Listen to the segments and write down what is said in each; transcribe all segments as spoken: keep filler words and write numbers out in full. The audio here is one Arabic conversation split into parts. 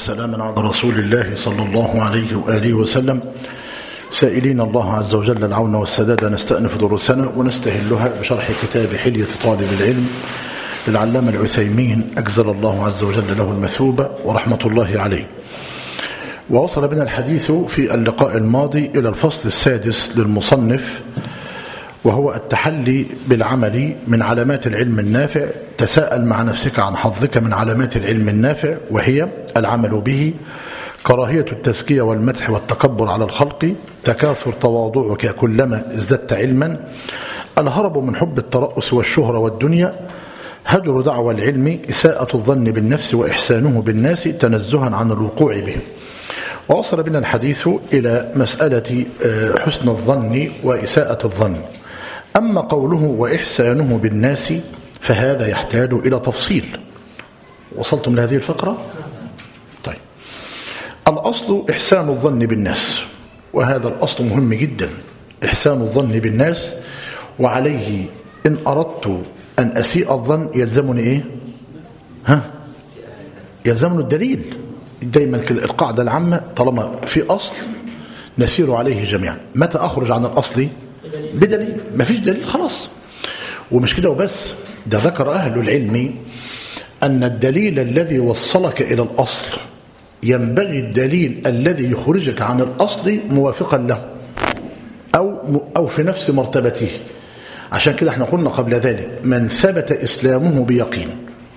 وسلاما على رسول الله صلى الله عليه وآله وسلم، سائلين الله عز وجل العون والسداد. نستأنف دروسنا ونستهلها بشرح كتاب حلية طالب العلم للعلامة العثيمين، أجزل الله عز وجل له المثوبة ورحمة الله عليه. ووصل بنا الحديث في اللقاء الماضي إلى الفصل السادس للمصنف، وهو التحلي بالعمل من علامات العلم النافع. تساءل مع نفسك عن حظك من علامات العلم النافع، وهي العمل به، كراهية التزكية والمدح والتكبر على الخلق، تكاثر تواضعك كلما ازددت علما، الهرب من حب الترأس والشهرة والدنيا، هجر دعوى العلم، إساءة الظن بالنفس وإحسانه بالناس تنزها عن الوقوع به. ووصل بنا الحديث إلى مسألة حسن الظن وإساءة الظن. أما قوله وإحسانه بالناس فهذا يحتاج إلى تفصيل. وصلتم لهذه الفقرة؟ طيب، الأصل إحسان الظن بالناس، وهذا الأصل مهم جدا، إحسان الظن بالناس. وعليه إن أردت أن أسيء الظن يلزمني إيه؟ ها؟ يلزمني الدليل. دايما كده القاعدة العامة، طالما في أصل نسير عليه جميعا. متى أخرج عن الأصل؟ بدليل. ما فيش دليل خلاص. ومش كده وبس، ده ذكر أهل العلم أن الدليل الذي وصلك إلى الأصل ينبغي الدليل الذي يخرجك عن الأصل موافقا له أو, أو في نفس مرتبته. عشان كده احنا قلنا قبل ذلك من ثبت إسلامه بيقين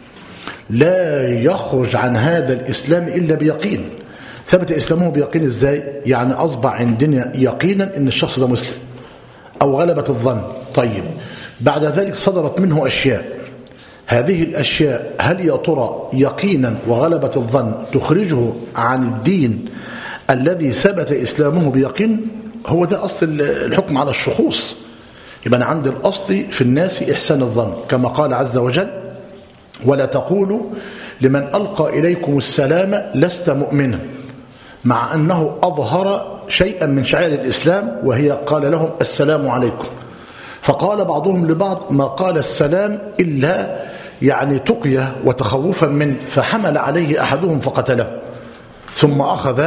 لا يخرج عن هذا الإسلام إلا بيقين. ثبت إسلامه بيقين إزاي؟ يعني أصبح عندنا يقينا أن الشخص ده مسلم أو غلبة الظن. طيب، بعد ذلك صدرت منه أشياء، هذه الأشياء هل يا ترى يقينا وغلبة الظن تخرجه عن الدين الذي ثبت إسلامه بيقين؟ هو ده أصل الحكم على الشخوص. يبقى أنا عند الأصل في الناس إحسان الظن، كما قال عز وجل ولا تقولوا لمن ألقى إليكم السلام لست مؤمنا، مع أنه أظهر شيئا من شعائر الإسلام، وهي قال لهم السلام عليكم. فقال بعضهم لبعض ما قال السلام إلا يعني تقية وتخوفا منه، فحمل عليه أحدهم فقتله، ثم أخذ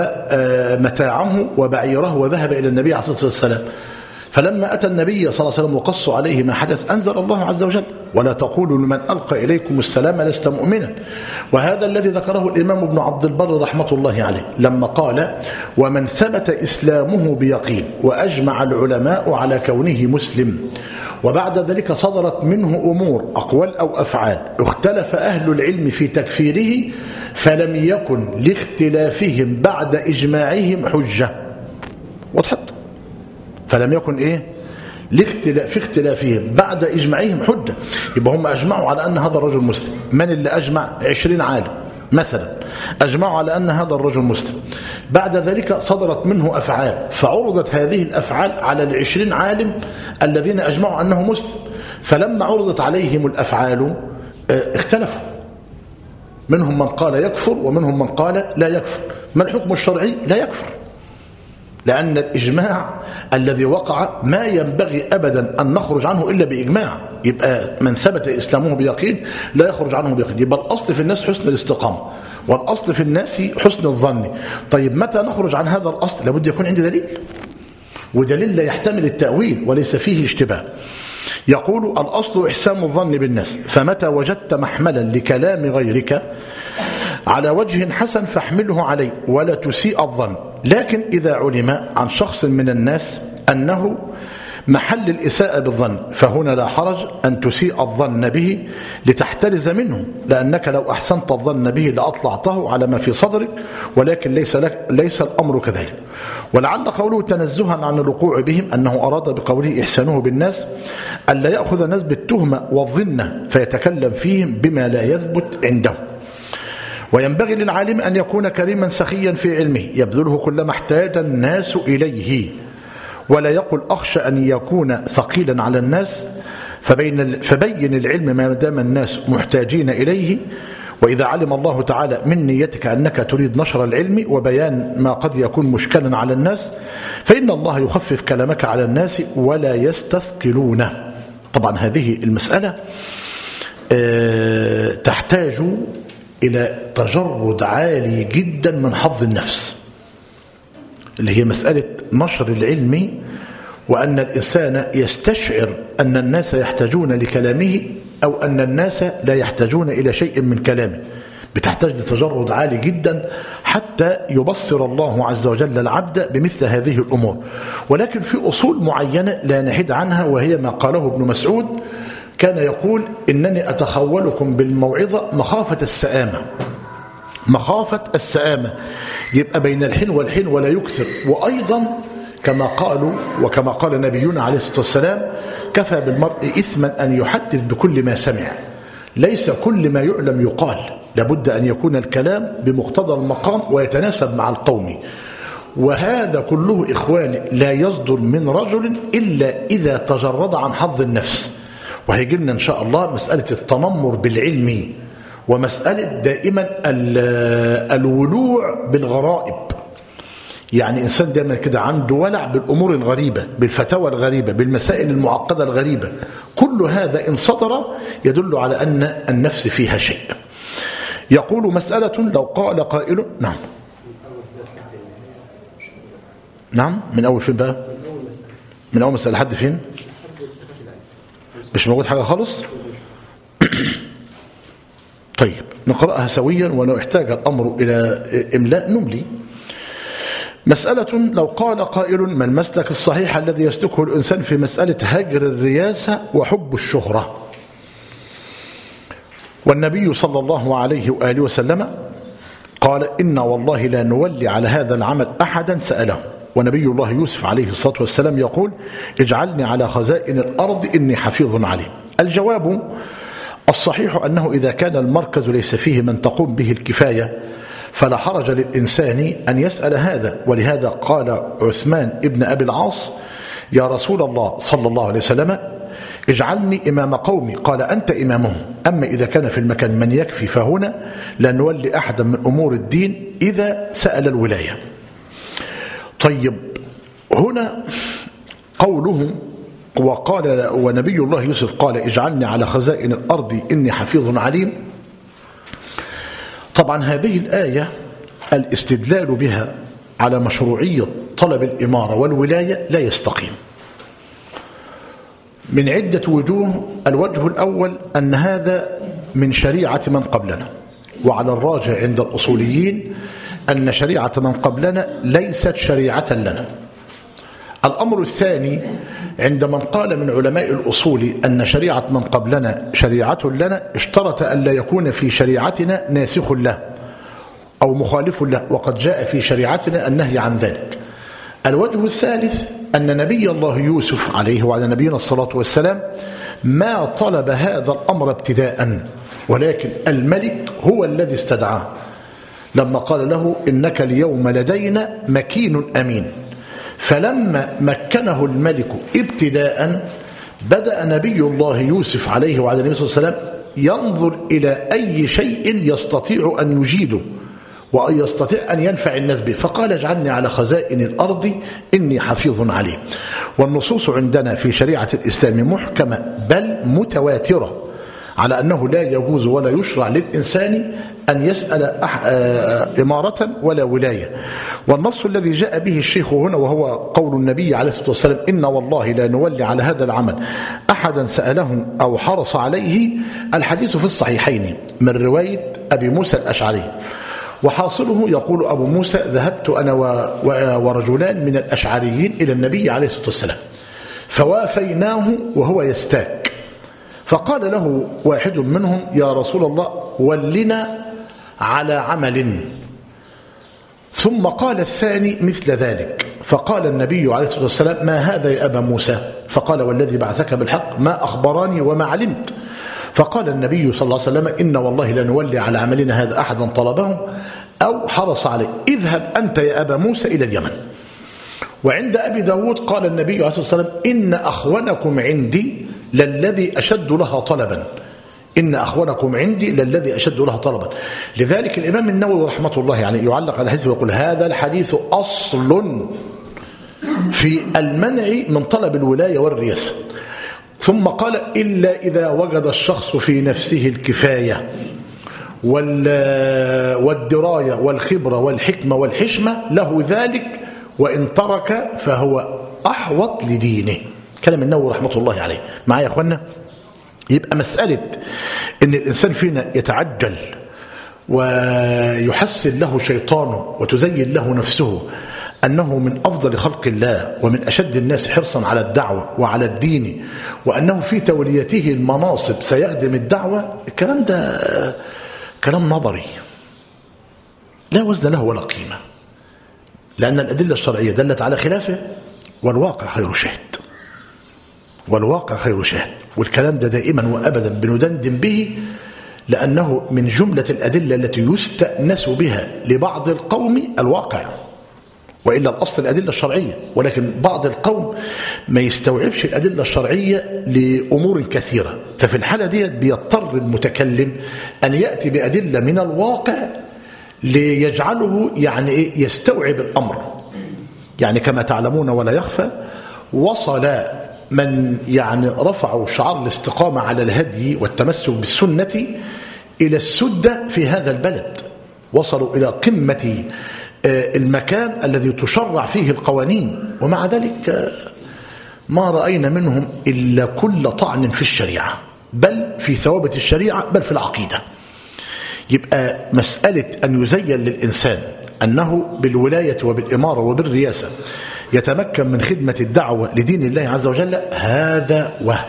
متاعه وبعيره وذهب إلى النبي عليه الصلاة والسلام. فلما أتى النبي صلى الله عليه وسلم وقص عليه ما حدث أنزل الله عز وجل ولا تقولوا لمن ألقى إليكم السلام لست مؤمنا. وهذا الذي ذكره الإمام ابن عبد البر رحمة الله عليه لما قال ومن ثبت إسلامه بيقين وأجمع العلماء على كونه مسلم، وبعد ذلك صدرت منه أمور أقوال أو أفعال اختلف أهل العلم في تكفيره، فلم يكن لاختلافهم بعد إجماعهم حجة. وضحت؟ فلم يكن إيه؟ لاختلاف في اختلافهم بعد إجماعهم حجة. يبقى هم أجمعوا على أن هذا الرجل مسلم. من اللي أجمع؟ عشرين عالم مثلا أجمعوا على أن هذا الرجل مسلم. بعد ذلك صدرت منه أفعال، فعرضت هذه الأفعال على العشرين عالم الذين أجمعوا أنه مسلم. فلما عرضت عليهم الأفعال اختلفوا، منهم من قال يكفر ومنهم من قال لا يكفر. ما الحكم الشرعي؟ لا يكفر، لأن الإجماع الذي وقع ما ينبغي أبدا أن نخرج عنه إلا بإجماع. يبقى من ثبت إسلامه بيقين لا يخرج عنه بيقين. يبقى الأصل في الناس حسن الاستقامة، والأصل في الناس حسن الظن. طيب، متى نخرج عن هذا الأصل؟ لابد يكون عندي دليل، ودليل لا يحتمل التأويل وليس فيه اشتباه. يقول الأصل إحسان الظن بالناس، فمتى وجدت محملا لكلام غيرك على وجه حسن فاحمله عليه ولا تسيء الظن. لكن إذا علم عن شخص من الناس أنه محل الإساءة بالظن فهنا لا حرج أن تسيء الظن به لتحترز منه، لأنك لو أحسنت الظن به لأطلعته على ما في صدرك، ولكن ليس, لك ليس الأمر كذلك. ولعل قوله تنزها عن الوقوع بهم أنه أراد بقوله إحسانه بالناس ألا يأخذ الناس بالتهمة والظنة فيتكلم فيهم بما لا يثبت عنده. وينبغي للعالم أن يكون كريما سخيا في علمه يبذله كلما احتاج الناس إليه، ولا يقل أخشى أن يكون ثقيلا على الناس، فبين, فبين العلم ما دام الناس محتاجين إليه. وإذا علم الله تعالى من نيتك أنك تريد نشر العلم وبيان ما قد يكون مشكلا على الناس، فإن الله يخفف كلامك على الناس ولا يستثقلونه. طبعا هذه المسألة تحتاج إلى تجرد عالي جدا من حظ النفس، اللي هي مسألة نشر العلم، وأن الإنسان يستشعر أن الناس يحتاجون لكلامه أو أن الناس لا يحتاجون إلى شيء من كلامه. بتحتاج لتجرد عالي جدا حتى يبصر الله عز وجل العبد بمثل هذه الأمور. ولكن في أصول معينة لا نحيد عنها، وهي ما قاله ابن مسعود، كان يقول إنني أتخولكم بالموعظة مخافة السآمة. مخافة السآمة يبقى بين الحين والحين ولا يكثر. وأيضا كما قالوا وكما قال نبينا عليه الصلاة والسلام: كفى بالمرء إثما أن يحدث بكل ما سمع. ليس كل ما يعلم يقال، لابد أن يكون الكلام بمقتضى المقام ويتناسب مع القوم. وهذا كله إخواني لا يصدر من رجل إلا إذا تجرد عن حظ النفس. وهيجي لنا إن شاء الله مسألة التنمر بالعلم، ومسألة دائما الولوع بالغرائب. يعني إنسان دائما كده عنده ولع بالأمور الغريبة، بالفتاوى الغريبة، بالمسائل المعقدة الغريبة. كل هذا إن صدر يدل على أن النفس فيها شيء. يقول: مسألة لو قال قائل. نعم نعم من أول فين بقى؟ من أول مسألة لحد فين؟ مش موجود حاجة خالص. طيب نقرأها سويا، ولو احتاج الأمر إلى إملاء نملي. مسألة لو قال قائل: ما المسلك الصحيح الذي يسلكه الإنسان في مسألة هجر الرياسة وحب الشهرة؟ والنبي صلى الله عليه وآله وسلم قال: إن والله لا نولي على هذا العمل أحدا سأله. ونبي الله يوسف عليه الصلاة والسلام يقول: اجعلني على خزائن الأرض إني حفيظ عليه. الجواب الصحيح أنه إذا كان المركز ليس فيه من تقوم به الكفاية فلا حرج للإنسان أن يسأل هذا. ولهذا قال عثمان ابن أبي العاص: يا رسول الله صلى الله عليه وسلم اجعلني إمام قومي. قال: أنت إمامهم. أما إذا كان في المكان من يكفي فهنا لا نولي أحدا من أمور الدين إذا سأل الولاية. طيب هنا قوله وقال ونبي الله يوسف قال: اجعلني على خزائن الأرض إني حفيظ عليم. طبعا هذه الآية الاستدلال بها على مشروعية طلب الإمارة والولاية لا يستقيم من عدة وجوه. الوجه الأول أن هذا من شريعة من قبلنا، وعلى الراجع عند الأصوليين أن شريعة من قبلنا ليست شريعة لنا. الأمر الثاني عند من قال من علماء الأصول أن شريعة من قبلنا شريعة لنا، اشترط أن لا يكون في شريعتنا ناسخ له أو مخالف له، وقد جاء في شريعتنا النهي عن ذلك. الوجه الثالث أن نبي الله يوسف عليه وعلى نبينا الصلاة والسلام ما طلب هذا الأمر ابتداء، ولكن الملك هو الذي استدعاه لما قال له: إنك اليوم لدينا مكين أمين. فلما مكنه الملك ابتداء بدأ نبي الله يوسف عليه وعلى النبي صلى الله عليه وسلم ينظر إلى أي شيء يستطيع أن يجيده وأن يستطيع أن ينفع الناس به، فقال: اجعلني على خزائن الأرض إني حفيظ عليه. والنصوص عندنا في شريعة الإسلام محكمة بل متواترة على أنه لا يجوز ولا يشرع للإنسان أن يسأل إمارة ولا ولاية. والنص الذي جاء به الشيخ هنا وهو قول النبي عليه الصلاة والسلام: إن والله لا نولي على هذا العمل أحدا سأله أو حرص عليه، الحديث في الصحيحين من رواية أبي موسى الأشعري. وحاصله يقول أبو موسى: ذهبت أنا ورجلان من الأشعريين إلى النبي عليه الصلاة والسلام فوافيناه وهو يستاك، فقال له واحد منهم: يا رسول الله ولنا على عمل. ثم قال الثاني مثل ذلك، فقال النبي عليه الصلاة والسلام: ما هذا يا أبا موسى؟ فقال: والذي بعثك بالحق ما أخبراني وما علمت. فقال النبي صلى الله عليه وسلم: إن والله لا نولي على عملنا هذا أحدا طلبه أو حرص عليه، اذهب أنت يا أبا موسى إلى اليمن. وعند أبي داود قال النبي عليه الصلاة والسلام: إن أخونكم عندي للذي أشد لها طلبا. إن أخونكم عندي للذي أشد لها طلبا. لذلك الإمام النووي رحمة الله يعني يعلق على الحديث ويقول: هذا الحديث أصل في المنع من طلب الولاية والرياسة. ثم قال: إلا إذا وجد الشخص في نفسه الكفاية والدراية والخبرة والحكمة والحشمة له ذلك، وإن ترك فهو أحوط لدينه. كلام النووي رحمة الله عليه. معايا يا أخوانا؟ يبقى مسألة إن الإنسان فينا يتعجل ويحسن له شيطانه وتزين له نفسه أنه من أفضل خلق الله ومن أشد الناس حرصا على الدعوة وعلى الدين، وأنه في توليته المناصب سيخدم الدعوة، الكلام ده كلام نظري لا وزن له ولا قيمة، لأن الأدلة الشرعية دلت على خلافه، والواقع خير شاهد، والواقع خير شاهد. والكلام ده دائما وأبدا بندندن به، لأنه من جملة الأدلة التي يستأنس بها لبعض القوم الواقع، وإلا الأصل الأدلة الشرعية، ولكن بعض القوم ما يستوعبش الأدلة الشرعية لأمور كثيرة، ففي الحالة دي بيضطر المتكلم أن يأتي بأدلة من الواقع ليجعله يعني إيه يستوعب الأمر. يعني كما تعلمون ولا يخفى، وصل من يعني رفعوا شعار الاستقامة على الهدي والتمسك بالسنة إلى السدة في هذا البلد، وصلوا إلى قمة المكان الذي تشرع فيه القوانين، ومع ذلك ما رأينا منهم إلا كل طعن في الشريعة، بل في ثوابت الشريعة، بل في العقيدة. يبقى مسألة أن يزين للإنسان أنه بالولاية وبالإمارة وبالرياسة يتمكن من خدمة الدعوة لدين الله عز وجل، هذا وهم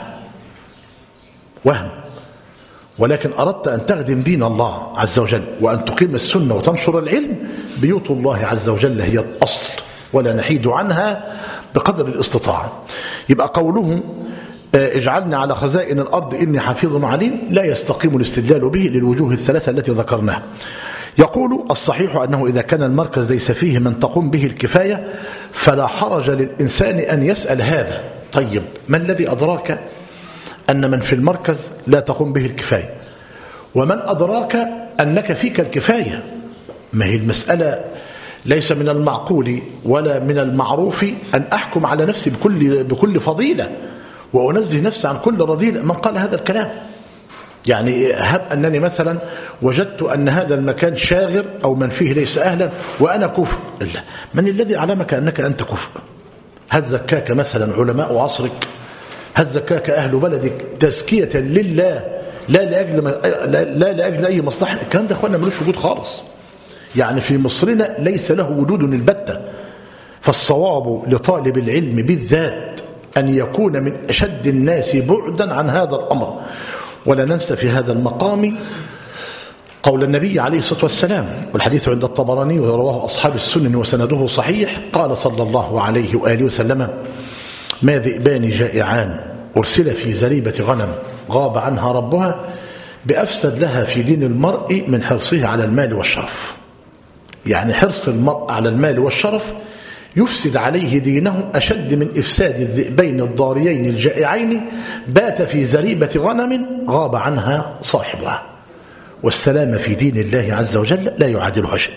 وهم ولكن أردت أن تخدم دين الله عز وجل وأن تقيم السنة وتنشر العلم، بيوت الله عز وجل هي الأصل، ولا نحيد عنها بقدر الاستطاعة. يبقى قوله اجعلني على خزائن الأرض إني حفيظ عليم لا يستقيم الاستدلال به للوجوه الثلاثة التي ذكرناها. يقول الصحيح أنه إذا كان المركز ليس فيه من تقوم به الكفاية فلا حرج للإنسان أن يسأل هذا. طيب ما الذي أدراك أن من في المركز لا تقوم به الكفاية؟ ومن أدراك أنك فيك الكفاية؟ ما هي المسألة ليس من المعقول ولا من المعروف أن أحكم على نفسي بكل, بكل فضيلة وأنزه نفسي عن كل رذيلة. من قال هذا الكلام؟ يعني هب أنني مثلا وجدت أن هذا المكان شاغر أو من فيه ليس أهلا وأنا كفء، لا، من الذي علمك أنك أنت كفء؟ هل زكاك مثلا علماء عصرك؟ هل زكاك أهل بلدك تزكية لله لا لأجل, لا, لا لأجل أي مصلحة؟ الكلام ده أخوانا ملوش وجود خالص. يعني في مصرنا ليس له وجود البتة. فالصواب لطالب العلم بالذات أن يكون من أشد الناس بعدا عن هذا الأمر. ولا ننسى في هذا المقام قول النبي عليه الصلاة والسلام، والحديث عند الطبراني ورواه أصحاب السنن وسنده صحيح، قال صلى الله عليه وآله وسلم: ما ذئبان جائعان أرسل في زريبة غنم غاب عنها ربها بأفسد لها في دين المرء من حرصه على المال والشرف. يعني حرص المرء على المال والشرف يفسد عليه دينه أشد من إفساد الذئبين الضاريين الجائعين بات في زريبة غنم غاب عنها صاحبها. والسلام في دين الله عز وجل لا يعادلها شيء.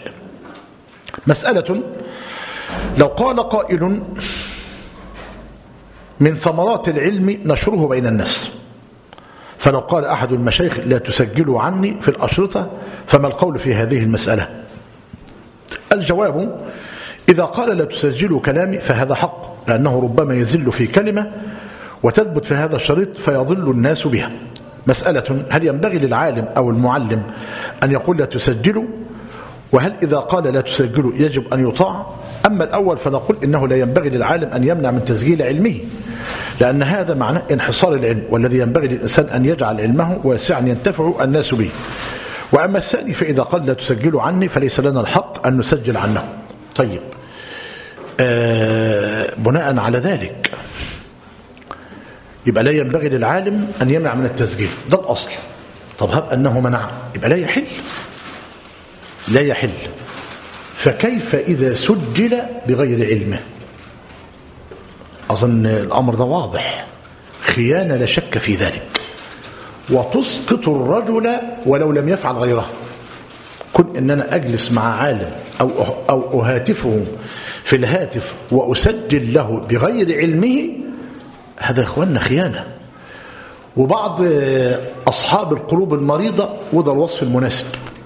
مسألة: لو قال قائل من ثمرات العلم نشره بين الناس، فلو قال أحد المشايخ لا تسجلوا عني في الأشرطة، فما القول في هذه المسألة؟ الجواب: إذا قال لا تسجلوا كلامي فهذا حق، لأنه ربما يزل في كلمة وتثبت في هذا الشريط فيضل الناس بها. مسألة: هل ينبغي للعالم أو المعلم أن يقول لا تسجلوا؟ وهل إذا قال لا تسجلوا يجب أن يطاع؟ أما الأول فنقول إنه لا ينبغي للعالم أن يمنع من تسجيل علمه، لأن هذا معناه انحصار العلم، والذي ينبغي للإنسان أن يجعل علمه واسعا ينتفع الناس به. وأما الثاني فإذا قال لا تسجلوا عني فليس لنا الحق أن نسجل عنه. طيب، آه بناء على ذلك يبقى لا ينبغي للعالم أن يمنع من التسجيل، ده الأصل. طب هب أنه منع، يبقى لا يحل لا يحل فكيف إذا سجل بغير علمه؟ أظن الأمر ده واضح، خيانة لا شك في ذلك، وتسقط الرجل ولو لم يفعل غيره. كن إن أنا أجلس مع عالم أو أو أهاتفه في الهاتف وأسجل له بغير علمه، هذا يا إخواننا خيانة. وبعض أصحاب القلوب المريضة، وده الوصف المناسب،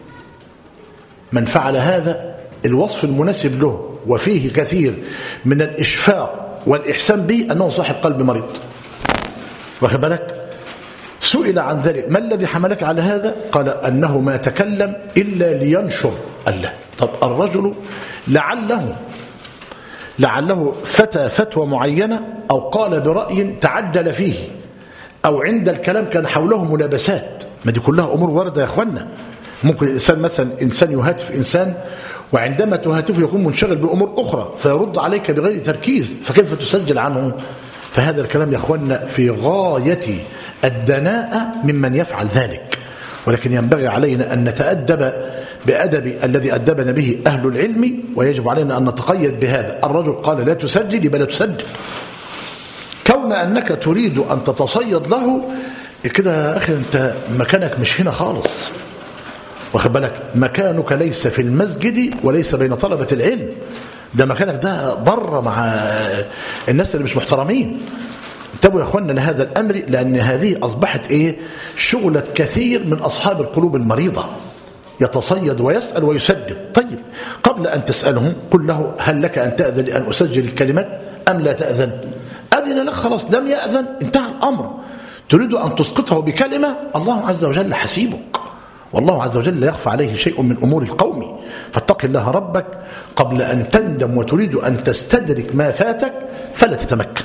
من فعل هذا الوصف المناسب له وفيه كثير من الإشفاق والإحسان به أنه صاحب قلب مريض. واخد بالك؟ سئل عن ذلك: ما الذي حملك على هذا؟ قال: أنه ما تكلم إلا لينشر الله. طب الرجل لعله لعله فتى فتوى معينة أو قال برأي تعجل فيه أو عند الكلام كان حوله ملابسات. ما دي كلها أمور واردة يا أخوانا. ممكن الإنسان مثلا إنسان يهاتف إنسان وعندما تهاتفه يكون منشغل بأمور أخرى فيرد عليك بغير تركيز، فكيف تسجل عنه؟ فهذا الكلام يا أخوانا في غاية الدناءة ممن يفعل ذلك، ولكن ينبغي علينا أن نتأدب بأدب الذي أدبنا به أهل العلم، ويجب علينا أن نتقيد بهذا. الرجل قال لا تسجل يبقى لا تسجل. كون أنك تريد أن تتصيد له كده يا أخي أنت مكانك مش هنا خالص. واخد بالك؟ مكانك ليس في المسجد وليس بين طلبة العلم، ده مكانك ده بره مع الناس اللي مش محترمين. انتبهوا يا اخوانا لهذا الامر، لان هذه اصبحت ايه؟ شغلة كثير من اصحاب القلوب المريضة، يتصيد ويسأل ويسجل. طيب قبل ان تسأله قل له: هل لك ان تأذن لان اسجل الكلمات ام لا تأذن؟ اذن لك خلاص، لم يأذن انتهى الامر. تريد ان تسقطه بكلمة، الله عز وجل حسيبك، والله عز وجل لا يخفى عليه شيء من أمور القوم. فاتق الله ربك قبل أن تندم وتريد أن تستدرك ما فاتك فلا تتمكن.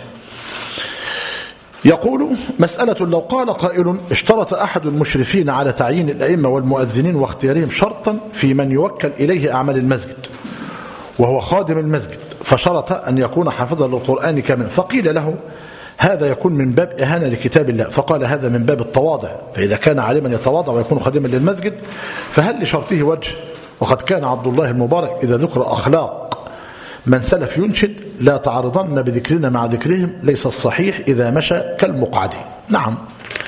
يقول: مسألة لو قال قائل: اشترط أحد المشرفين على تعيين الأئمة والمؤذنين واختيارهم شرطا في من يوكل إليه أعمال المسجد وهو خادم المسجد، فشرط أن يكون حافظا للقرآن كاملا، فقيل له: هذا يكون من باب إهانة لكتاب الله، فقال: هذا من باب التواضع، فإذا كان عالما يتواضع ويكون خادما للمسجد فهل لشرطه وجه؟ وقد كان عبد الله المبارك إذا ذكر أخلاق من سلف ينشد: لا تعرضن بذكرنا مع ذكرهم، ليس الصحيح إذا مشى كالمقعد. نعم.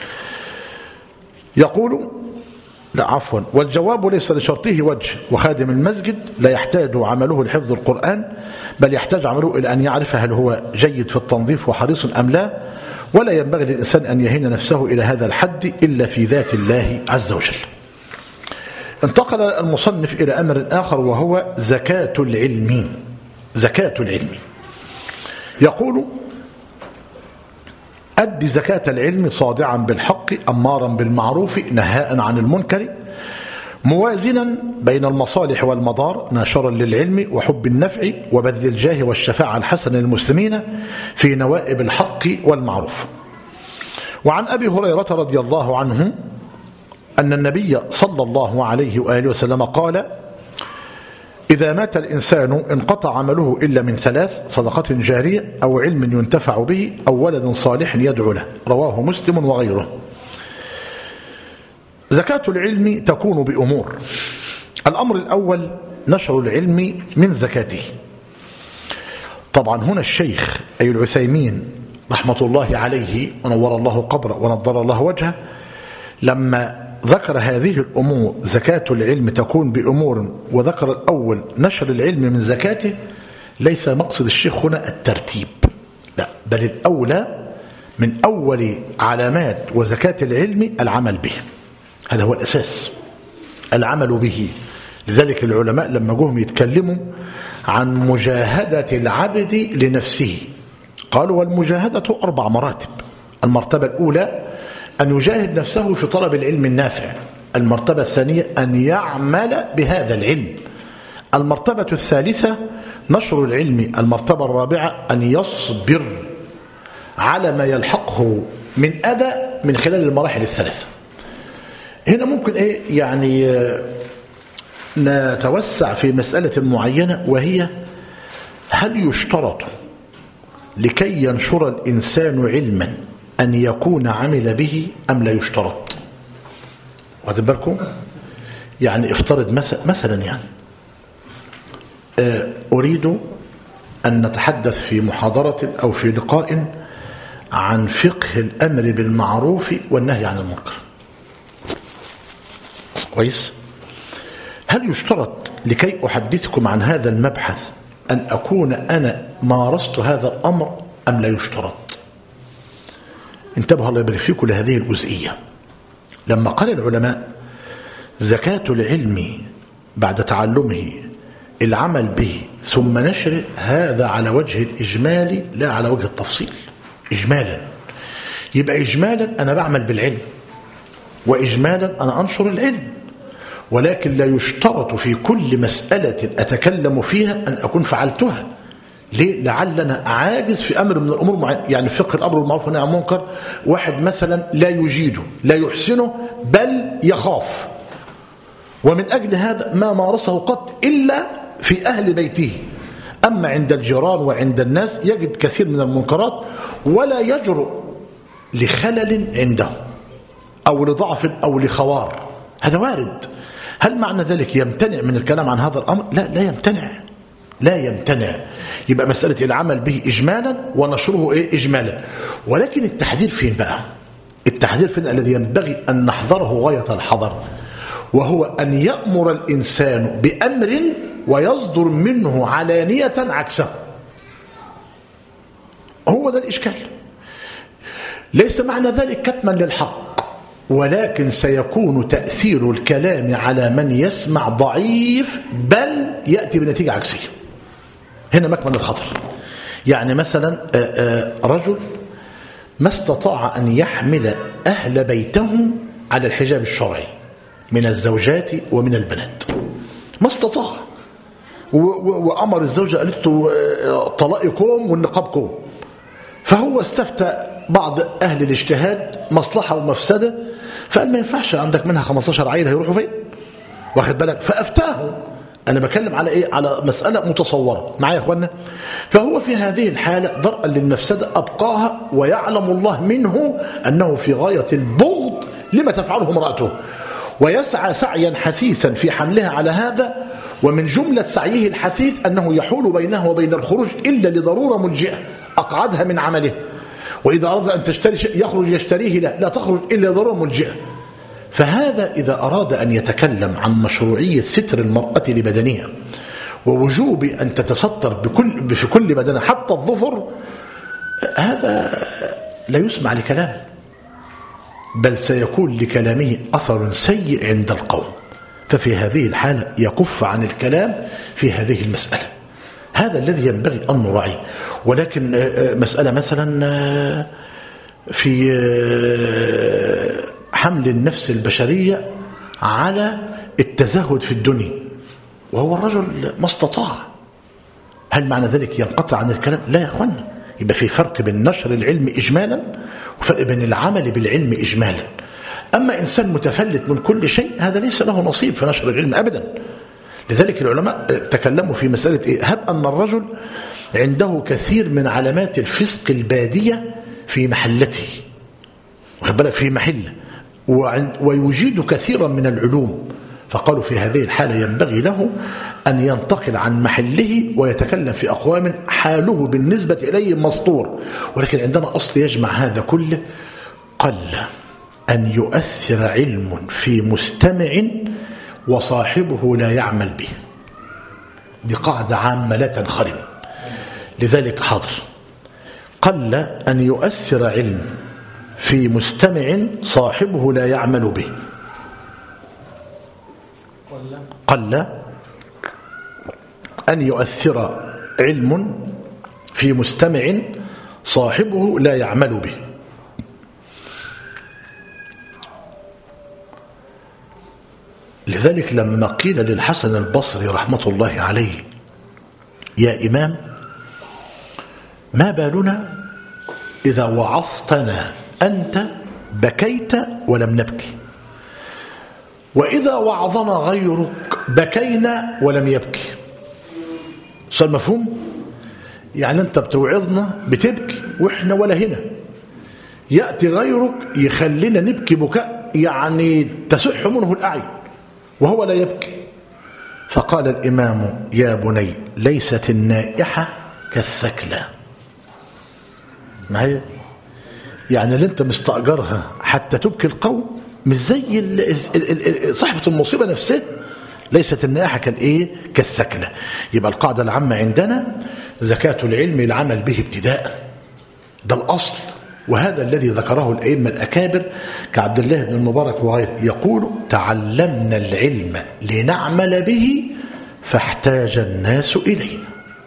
يقول: لا عفوا، والجواب ليس لشرطه وجه، وخادم المسجد لا يحتاج عمله لحفظ القرآن، بل يحتاج عمله إلى أن يعرف هل هو جيد في التنظيف وحريص أم لا، ولا ينبغي للإنسان أن يهين نفسه إلى هذا الحد إلا في ذات الله عز وجل. انتقل المصنف إلى أمر آخر وهو زكاة العلم. زكاة العلم. يقول: أد زكاة العلم صادعا بالحق أمارا بالمعروف نهاء عن المنكر موازنا بين المصالح والمضار ناشرا للعلم وحب النفع وبذل الجاه والشفاعة الحسنة للمسلمين في نوائب الحق والمعروف. وعن أبي هريرة رضي الله عنه أن النبي صلى الله عليه وآله وسلم قال: إذا مات الإنسان انقطع عمله إلا من ثلاث: صدقة جارية أو علم ينتفع به أو ولد صالح يدعو له. رواه مسلم وغيره. زكاة العلم تكون بأمور. الأمر الأول نشر العلم من زكاته. طبعا هنا الشيخ أي العثيمين رحمة الله عليه ونور الله قبره ونضر الله وجهه لما ذكر هذه الأمور زكاة العلم تكون بأمور، وذكر الأول نشر العلم من زكاته، ليس مقصد الشيخ هنا الترتيب، لا، بل الأولى من أول علامات وزكاة العلم العمل به. هذا هو الأساس، العمل به. لذلك العلماء لما جهم يتكلموا عن مجاهدة العبد لنفسه قالوا: والمجاهدة أربع مراتب. المرتبة الأولى أن يجاهد نفسه في طلب العلم النافع. المرتبة الثانية أن يعمل بهذا العلم. المرتبة الثالثة نشر العلم. المرتبة الرابعة أن يصبر على ما يلحقه من أذى من خلال المراحل الثلاثة. هنا ممكن إيه يعني نتوسع في مسألة معينة، وهي: هل يشترط لكي ينشر الإنسان علما أن يكون عمل به أم لا يشترط؟ واخد بالكم؟ يعني افترض مثلا, مثلا يعني أريد أن نتحدث في محاضرة أو في لقاء عن فقه الأمر بالمعروف والنهي عن المنكر. كويس؟ هل يشترط لكي أحدثكم عن هذا المبحث أن أكون أنا مارست هذا الأمر أم لا يشترط؟ انتبه الله يبارك فيكم لهذه الجزئية. لما قال العلماء زكاة العلم بعد تعلمه العمل به ثم نشره، هذا على وجه الإجمال لا على وجه التفصيل. إجمالا يبقى إجمالا أنا بعمل بالعلم، وإجمالا أنا أنشر العلم، ولكن لا يشترط في كل مسألة أتكلم فيها أن أكون فعلتها. ليه؟ لعلنا عاجز في أمر من الأمور معينة. يعني فقه الأمر بالمعروف والنهي عن المنكر، واحد مثلا لا يجيده لا يحسنه بل يخاف، ومن أجل هذا ما مارسه قط إلا في أهل بيته، أما عند الجيران وعند الناس يجد كثير من المنكرات ولا يجرؤ لخلل عنده أو لضعف أو لخوار. هذا وارد. هل معنى ذلك يمتنع من الكلام عن هذا الأمر؟ لا، لا يمتنع، لا يمتنع. يبقى مسألة العمل به إجمالا ونشره إيه؟ إجمالا. ولكن التحذير فين بقى؟ التحذير فين الذي ينبغي أن نحذره غاية الحذر، وهو أن يأمر الإنسان بأمر ويصدر منه علانية عكسه. هو ده الإشكال. ليس معنى ذلك كتما للحق، ولكن سيكون تأثير الكلام على من يسمع ضعيف، بل يأتي بنتيجة عكسية. هنا مكمن الخطر. يعني مثلا رجل ما استطاع أن يحمل أهل بيته على الحجاب الشرعي من الزوجات ومن البنات، ما استطاع، وأمر الزوجة قالت له طلقكم والنقابكم، فهو استفتى بعض أهل الاجتهاد مصلحة ومفسدة، فقال ما ينفعش، عندك منها خمستاشر عيل هيروحوا فين؟ واخد بالك؟ فأفتاه. أنا بكلم على إيه؟ على مسألة متصورة معايا يا أخوانا. فهو في هذه الحالة درءا للمفسدة أبقاها، ويعلم الله منه أنه في غاية البغض لما تفعله امرأته، ويسعى سعيا حثيثا في حملها على هذا، ومن جملة سعيه الحثيث أنه يحول بينه وبين الخروج إلا لضرورة ملجئة أقعدها من عمله، وإذا أراد أن تشتري شيء يخرج يشتريه، لا لا تخرج إلا ضرورة ملجئة. فهذا إذا أراد أن يتكلم عن مشروعية ستر المرأة لبدنها ووجوب أن تتستر بكل في كل بدنها حتى الظفر، هذا لا يسمع لكلامه، بل سيكون لكلامه أثر سيء عند القوم. ففي هذه الحالة يكف عن الكلام في هذه المسألة. هذا الذي ينبغي أن نراعيه. ولكن مسألة مثلا في حمل النفس البشرية على التزهد في الدنيا، وهو الرجل ما استطاع، هل معنى ذلك ينقطع عن الكلام؟ لا يا أخوانا. يبقى في فرق بين نشر العلم إجمالا وفرق بين العمل بالعلم إجمالا. أما إنسان متفلت من كل شيء، هذا ليس له نصيب في نشر العلم أبدا. لذلك العلماء تكلموا في مسألة إيه؟ هب أن الرجل عنده كثير من علامات الفسق البادية في محلته، واخد بالك، في محله، ويجيد كثيرا من العلوم، فقالوا في هذه الحالة ينبغي له أن ينتقل عن محله ويتكلم في أقوام حاله بالنسبة إليه مسطور. ولكن عندنا أصل يجمع هذا كله: قل أن يؤثر علم في مستمع وصاحبه لا يعمل به. دي قاعدة عامة لا تنخرم. لذلك حاضر، قل أن يؤثر علم في مستمع صاحبه لا يعمل به. قل أن يؤثر علم في مستمع صاحبه لا يعمل به. لذلك لما قيل للحسن البصري رحمة الله عليه: يا إمام، ما بالنا إذا وعظتنا أنت بكيت ولم نبكي، وإذا وعظنا غيرك بكينا ولم يبكي؟ سؤال مفهوم؟ يعني أنت بتوعظنا بتبكي وإحنا ولا هنا، يأتي غيرك يخلينا نبكي بكاء يعني تسح منه الأعين وهو لا يبكي. فقال الإمام: يا بني، ليست النائحة كالثكلى. ما هي يعني اللي انت مستأجرها حتى تبكي القوم مش زي صاحبة المصيبة نفسها. ليست النائحة كالايه؟ كالثكلى. يبقى القاعدة العامة عندنا: زكاة العلم العمل به ابتداء، ده الأصل. وهذا الذي ذكره الأئمة الأكابر كعبد الله بن المبارك وغيره، يقول تعلمنا العلم لنعمل به فاحتاج الناس إلينا.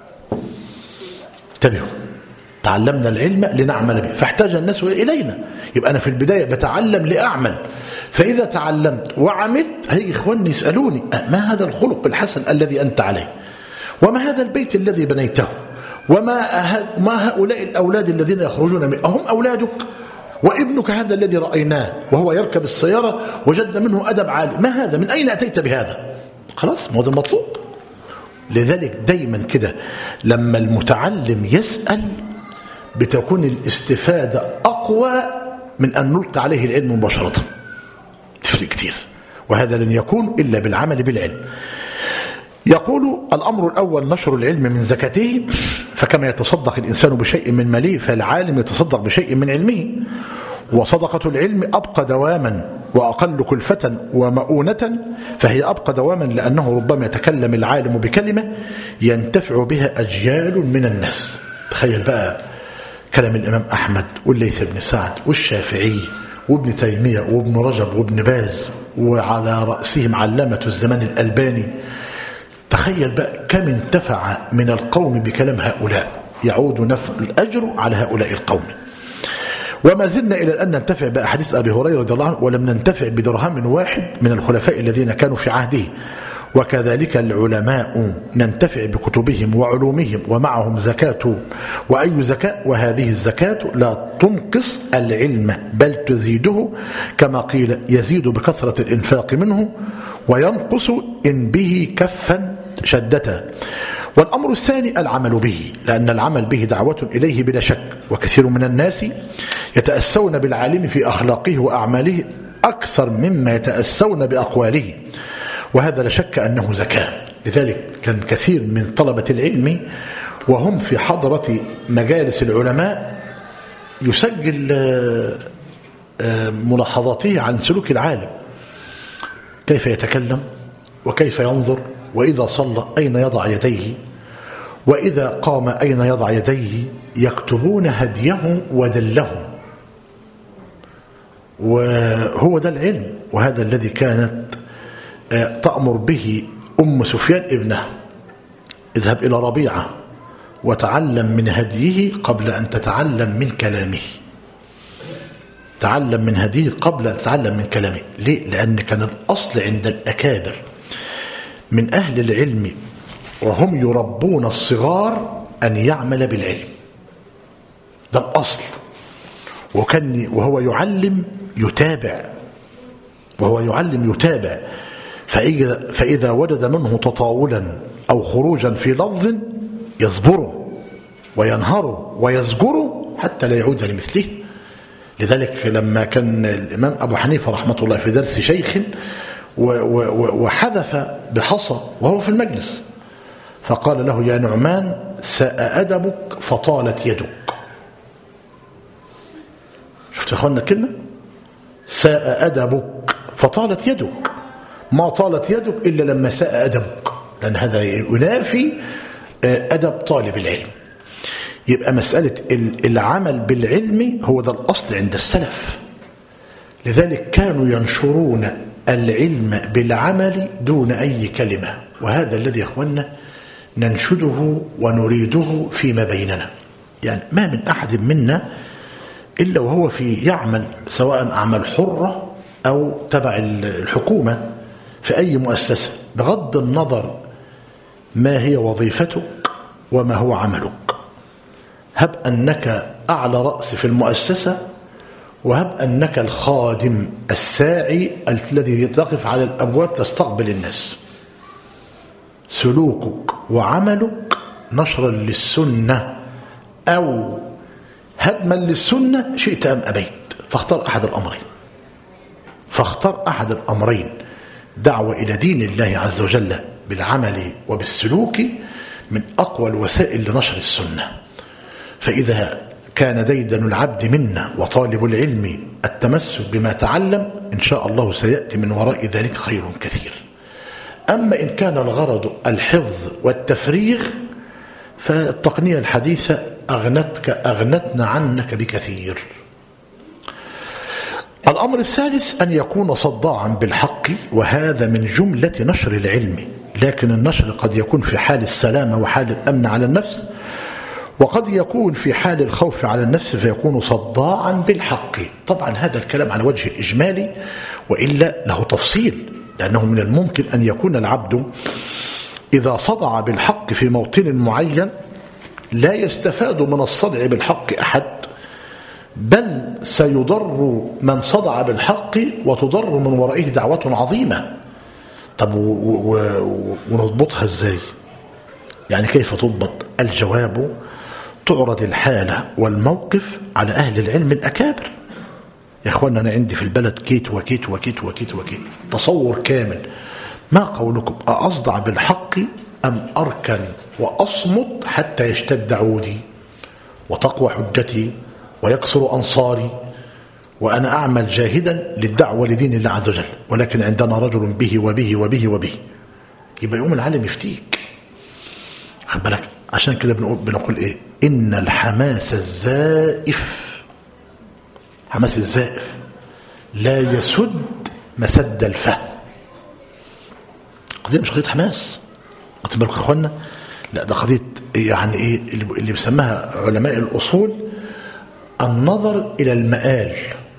انتبهوا، تعلمنا العلم لنعمل به فاحتاج الناس إلينا. يبقى أنا في البداية بتعلم لأعمل، فإذا تعلمت وعملت هيجي إخواني يسألوني ما هذا الخلق الحسن الذي أنت عليه، وما هذا البيت الذي بنيته، وما ما هؤلاء الأولاد الذين يخرجون من أهم أولادك، وابنك هذا الذي رأيناه وهو يركب السيارة وجدنا منه أدب عالي، ما هذا؟ من أين أتيت بهذا؟ خلاص، ما هو ده المطلوب. لذلك دايما كده لما المتعلم يسأل بتكون الاستفادة أقوى من أن نلقي عليه العلم مباشرة، تفرق كتير، وهذا لن يكون إلا بالعمل بالعلم. يقول الأمر الأول نشر العلم من زكاته، فكما يتصدق الإنسان بشيء من ماله فالعالم يتصدق بشيء من علمه، وصدقة العلم أبقى دواما وأقل كلفة ومؤونة، فهي أبقى دواما لأنه ربما يتكلم العالم بكلمة ينتفع بها أجيال من الناس. تخيل بقى كلام الإمام أحمد والليث بن سعد والشافعي وابن تيمية وابن رجب وابن باز، وعلى رأسهم علامة الزمان الألباني. تخيل بقى كم انتفع من القوم بكلام هؤلاء، يعود نفع الأجر على هؤلاء القوم. وما زلنا إلى الآن ننتفع بأحاديث أبي هريرة رضي الله عنه، ولم ننتفع بدرهم واحد من الخلفاء الذين كانوا في عهده. وكذلك العلماء ننتفع بكتبهم وعلومهم ومعهم زكاة، وأي زكاة؟ وهذه الزكاة لا تنقص العلم بل تزيده، كما قيل يزيد بكثرة الإنفاق منه وينقص إن به كفا شدته. والأمر الثاني العمل به، لأن العمل به دعوة إليه بلا شك، وكثير من الناس يتأسون بالعالم في أخلاقه وأعماله أكثر مما يتأسون بأقواله، وهذا لا شك أنه زكاة. لذلك كان كثير من طلبة العلم وهم في حضرة مجالس العلماء يسجل ملاحظاته عن سلوك العالم، كيف يتكلم وكيف ينظر، وإذا صلى أين يضع يديه، وإذا قام أين يضع يديه، يكتبون هديه ودله. وهو ده العلم، وهذا الذي كانت تأمر به أم سفيان ابنه، اذهب إلى ربيعة وتعلم من هديه قبل أن تتعلم من كلامه. تعلم من هديه قبل أن تتعلم من كلامه. ليه؟ لأن كان الأصل عند الأكابر من أهل العلم وهم يربون الصغار أن يعمل بالعلم، ده الأصل. وكان وهو يعلم يتابع، وهو يعلم يتابع، فإذا, فإذا وجد منه تطاولا أو خروجا في لفظ يصبره وينهره ويزجره حتى لا يعود لمثله. لذلك لما كان الإمام أبو حنيفة رحمة الله في درس شيخ وحذف بحصى وهو في المجلس، فقال له يا نعمان ساء أدبك فطالت يدك. شفت يا أخوانا الكلمة؟ ساء أدبك فطالت يدك، ما طالت يدك إلا لما ساء أدبك، لأن هذا ينافي أدب طالب العلم. يبقى مسألة العمل بالعلم هو ده الأصل عند السلف. لذلك كانوا ينشرون العلم بالعمل دون أي كلمة، وهذا الذي يا أخوانا ننشده ونريده فيما بيننا. يعني ما من أحد منا إلا وهو في يعمل سواء أعمال حرة أو تبع الحكومة في أي مؤسسة، بغض النظر ما هي وظيفتك وما هو عملك. هب أنك أعلى رأس في المؤسسة، وهب أنك الخادم الساعي الذي تقف على الأبواب تستقبل الناس. سلوكك وعملك نشرا للسنة أو هدما للسنة شئت أم أبيت، فاختار أحد الأمرين. فاختار أحد الأمرين، دعوة إلى دين الله عز وجل بالعمل وبالسلوك من أقوى الوسائل لنشر السنة. فإذا كان ديدن العبد منا وطالب العلم التمسك بما تعلم، إن شاء الله سيأتي من وراء ذلك خير كثير. أما إن كان الغرض الحفظ والتفريغ فالتقنية الحديثة أغنتك أغنتنا عنك بكثير. الأمر الثالث أن يكون صداعا بالحق، وهذا من جملة نشر العلم، لكن النشر قد يكون في حال السلامة وحال الأمن على النفس، وقد يكون في حال الخوف على النفس فيكون صداعا بالحق. طبعا هذا الكلام على وجه الإجمالي، وإلا له تفصيل، لأنه من الممكن أن يكون العبد إذا صدع بالحق في موطن معين لا يستفاد من الصدع بالحق أحد، بل سيضر من صدع بالحق وتضر من ورائه دعوة عظيمة. طب ونضبطها ازاي؟ يعني كيف تضبط؟ الجواب: تعرض الحالة والموقف على أهل العلم الأكابر. يا أخوانا، أنا عندي في البلد كيت وكيت وكيت وكيت وكيت، تصور كامل. ما قولكم؟ أصدع بالحق أم أركن وأصمت حتى يشتد عودي وتقوى حجتي ويكثر أنصاري، وأنا أعمل جاهدا للدعوة لدين الله عز وجل، ولكن عندنا رجل به وبه وبه وبه؟ يبقى يوم العالم يفتيك. خد بالك؟ عشان كده بنقول, بنقول إيه؟ إن الحماس الزائف، حماس الزائف لا يسد مسد الفهم. قضية مش قضية حماس، قلت بالك يا أخوانا، لا ده قضية يعني إيه اللي بيسمها علماء الأصول النظر إلى المآل.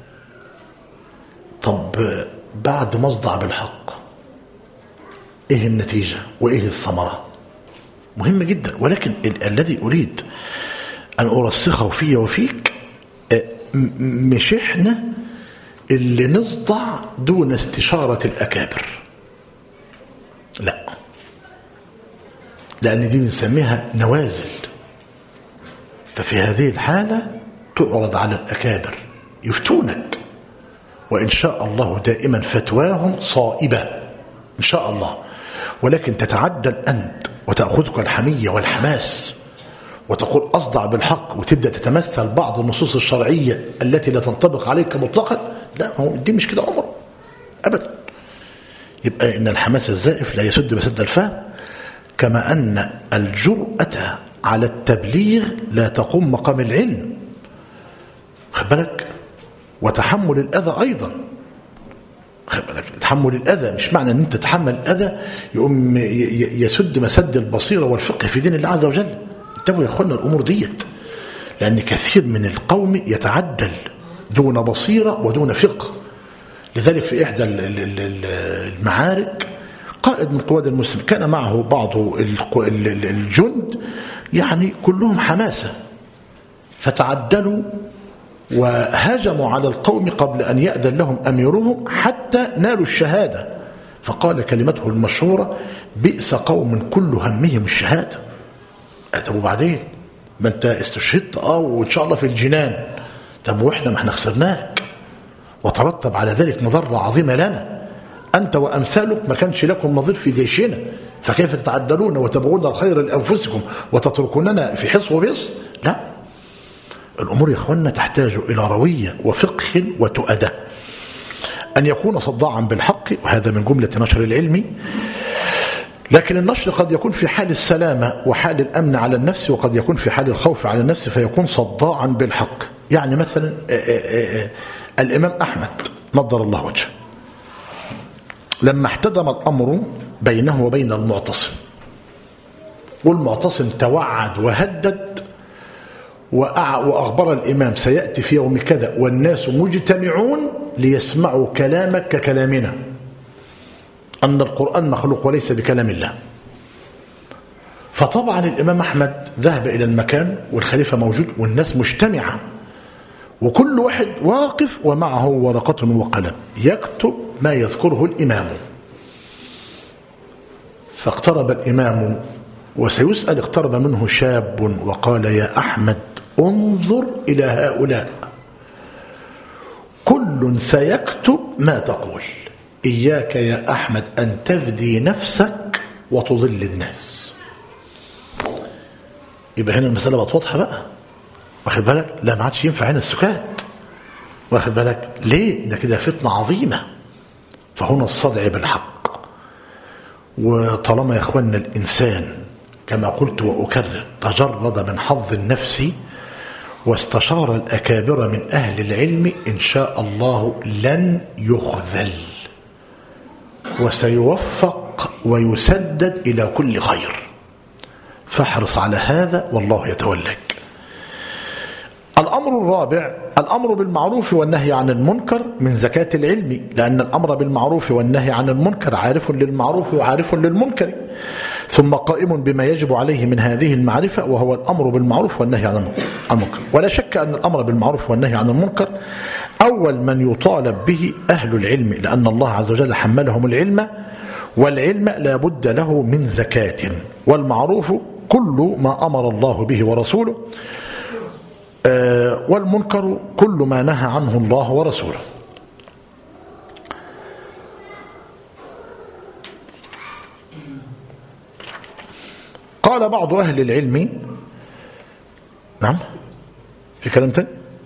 طب بعد ما اصدع بالحق إيه النتيجة وإيه الثمرة؟ مهم جدا. ولكن ال الذي أريد أن أرسخه في وفيك مش إحنا اللي نصدع دون استشارة الأكابر، لا، لأن دي بنسميها نوازل. ففي هذه الحالة تعرض على الأكابر يفتونك، وإن شاء الله دائما فتواهم صائبة إن شاء الله، ولكن تتعدل أنت وتأخذك الحمية والحماس وتقول أصدع بالحق وتبدأ تتمثل بعض النصوص الشرعية التي لا تنطبق عليك مطلقا. لا، هو دي مش كده عمره أبدا. يبقى إن الحماس الزائف لا يسد مسد الفهم، كما أن الجرأة على التبليغ لا تقوم مقام العلم. خد بالك؟ وتحمل الأذى أيضا. خد بالك؟ تحمل الأذى مش معنى أن أنت تتحمل الأذى يقوم يسد مسد البصيرة والفقه في دين الله عز وجل. انتبهوا يا أخوانا الأمور ديت، لأن كثير من القوم يتعدل دون بصيرة ودون فقه. لذلك في إحدى المعارك قائد من قواد المسلم كان معه بعض الجند يعني كلهم حماسة، فتعدلوا وهجموا على القوم قبل أن يأذن لهم أميرهم حتى نالوا الشهادة، فقال كلمته المشهورة: بئس قوم كل همهم الشهادة. طب وبعدين؟ ما انت استشهدت اه وان شاء الله في الجنان. طب واحنا ما احنا خسرناك، وترتب على ذلك مضرة عظيمة لنا. أنت وأمثالك ما كانش لكم نظير في جيشنا، فكيف تتعدلون وتبغون الخير لأنفسكم وتتركوننا في حص وبص؟ لا، الأمور يا أخوانا تحتاج إلى روية وفقه وتؤدة. أن يكون صداعا بالحق، وهذا من جملة نشر العلم، لكن النشر قد يكون في حال السلامة وحال الأمن على النفس، وقد يكون في حال الخوف على النفس فيكون صداعا بالحق. يعني مثلا آآ آآ الإمام أحمد نضر الله وجهه لما احتدم الأمر بينه وبين المعتصم، والمعتصم توعد وهدد وأخبر الإمام سيأتي في يوم كذا والناس مجتمعون ليسمعوا كلامك ككلامنا، أن القرآن مخلوق وليس بكلام الله. فطبعا الإمام أحمد ذهب إلى المكان والخليفة موجود والناس مجتمعة، وكل واحد واقف ومعه ورقة وقلم يكتب ما يذكره الإمام. فاقترب الإمام وسيسأل، اقترب منه شاب وقال: يا أحمد انظر إلى هؤلاء، كل سيكتب ما تقول، إياك يا أحمد أن تفدي نفسك وتضل الناس. يبقى هنا المسألة بقت واضحة بقى، واخد بالك؟ لا ما عادش ينفع هنا السكات، واخد بالك؟ ليه؟ ده كده فتنة عظيمة. فهنا الصدع بالحق. وطالما يا اخوانا الإنسان كما قلت وأكرر تجرد من حظ النفس واستشار الأكابر من أهل العلم إن شاء الله لن يخذل وسيوفق ويسدد إلى كل خير، فاحرص على هذا والله يتولك. الأمر الرابع الأمر بالمعروف والنهي عن المنكر من زكاة العلم، لأن الأمر بالمعروف والنهي عن المنكر عارف للمعروف وعارف للمنكر، ثم قائم بما يجب عليه من هذه المعرفة وهو الأمر بالمعروف والنهي عن المنكر. ولا شك أن الأمر بالمعروف والنهي عن المنكر أول من يطالب به أهل العلم، لأن الله عز وجل حملهم العلم، والعلم لا بد له من زكاة. والمعروف كل ما أمر الله به ورسوله، والمنكر كل ما نهى عنه الله ورسوله. قال بعض أهل العلم، نعم في كلام تاني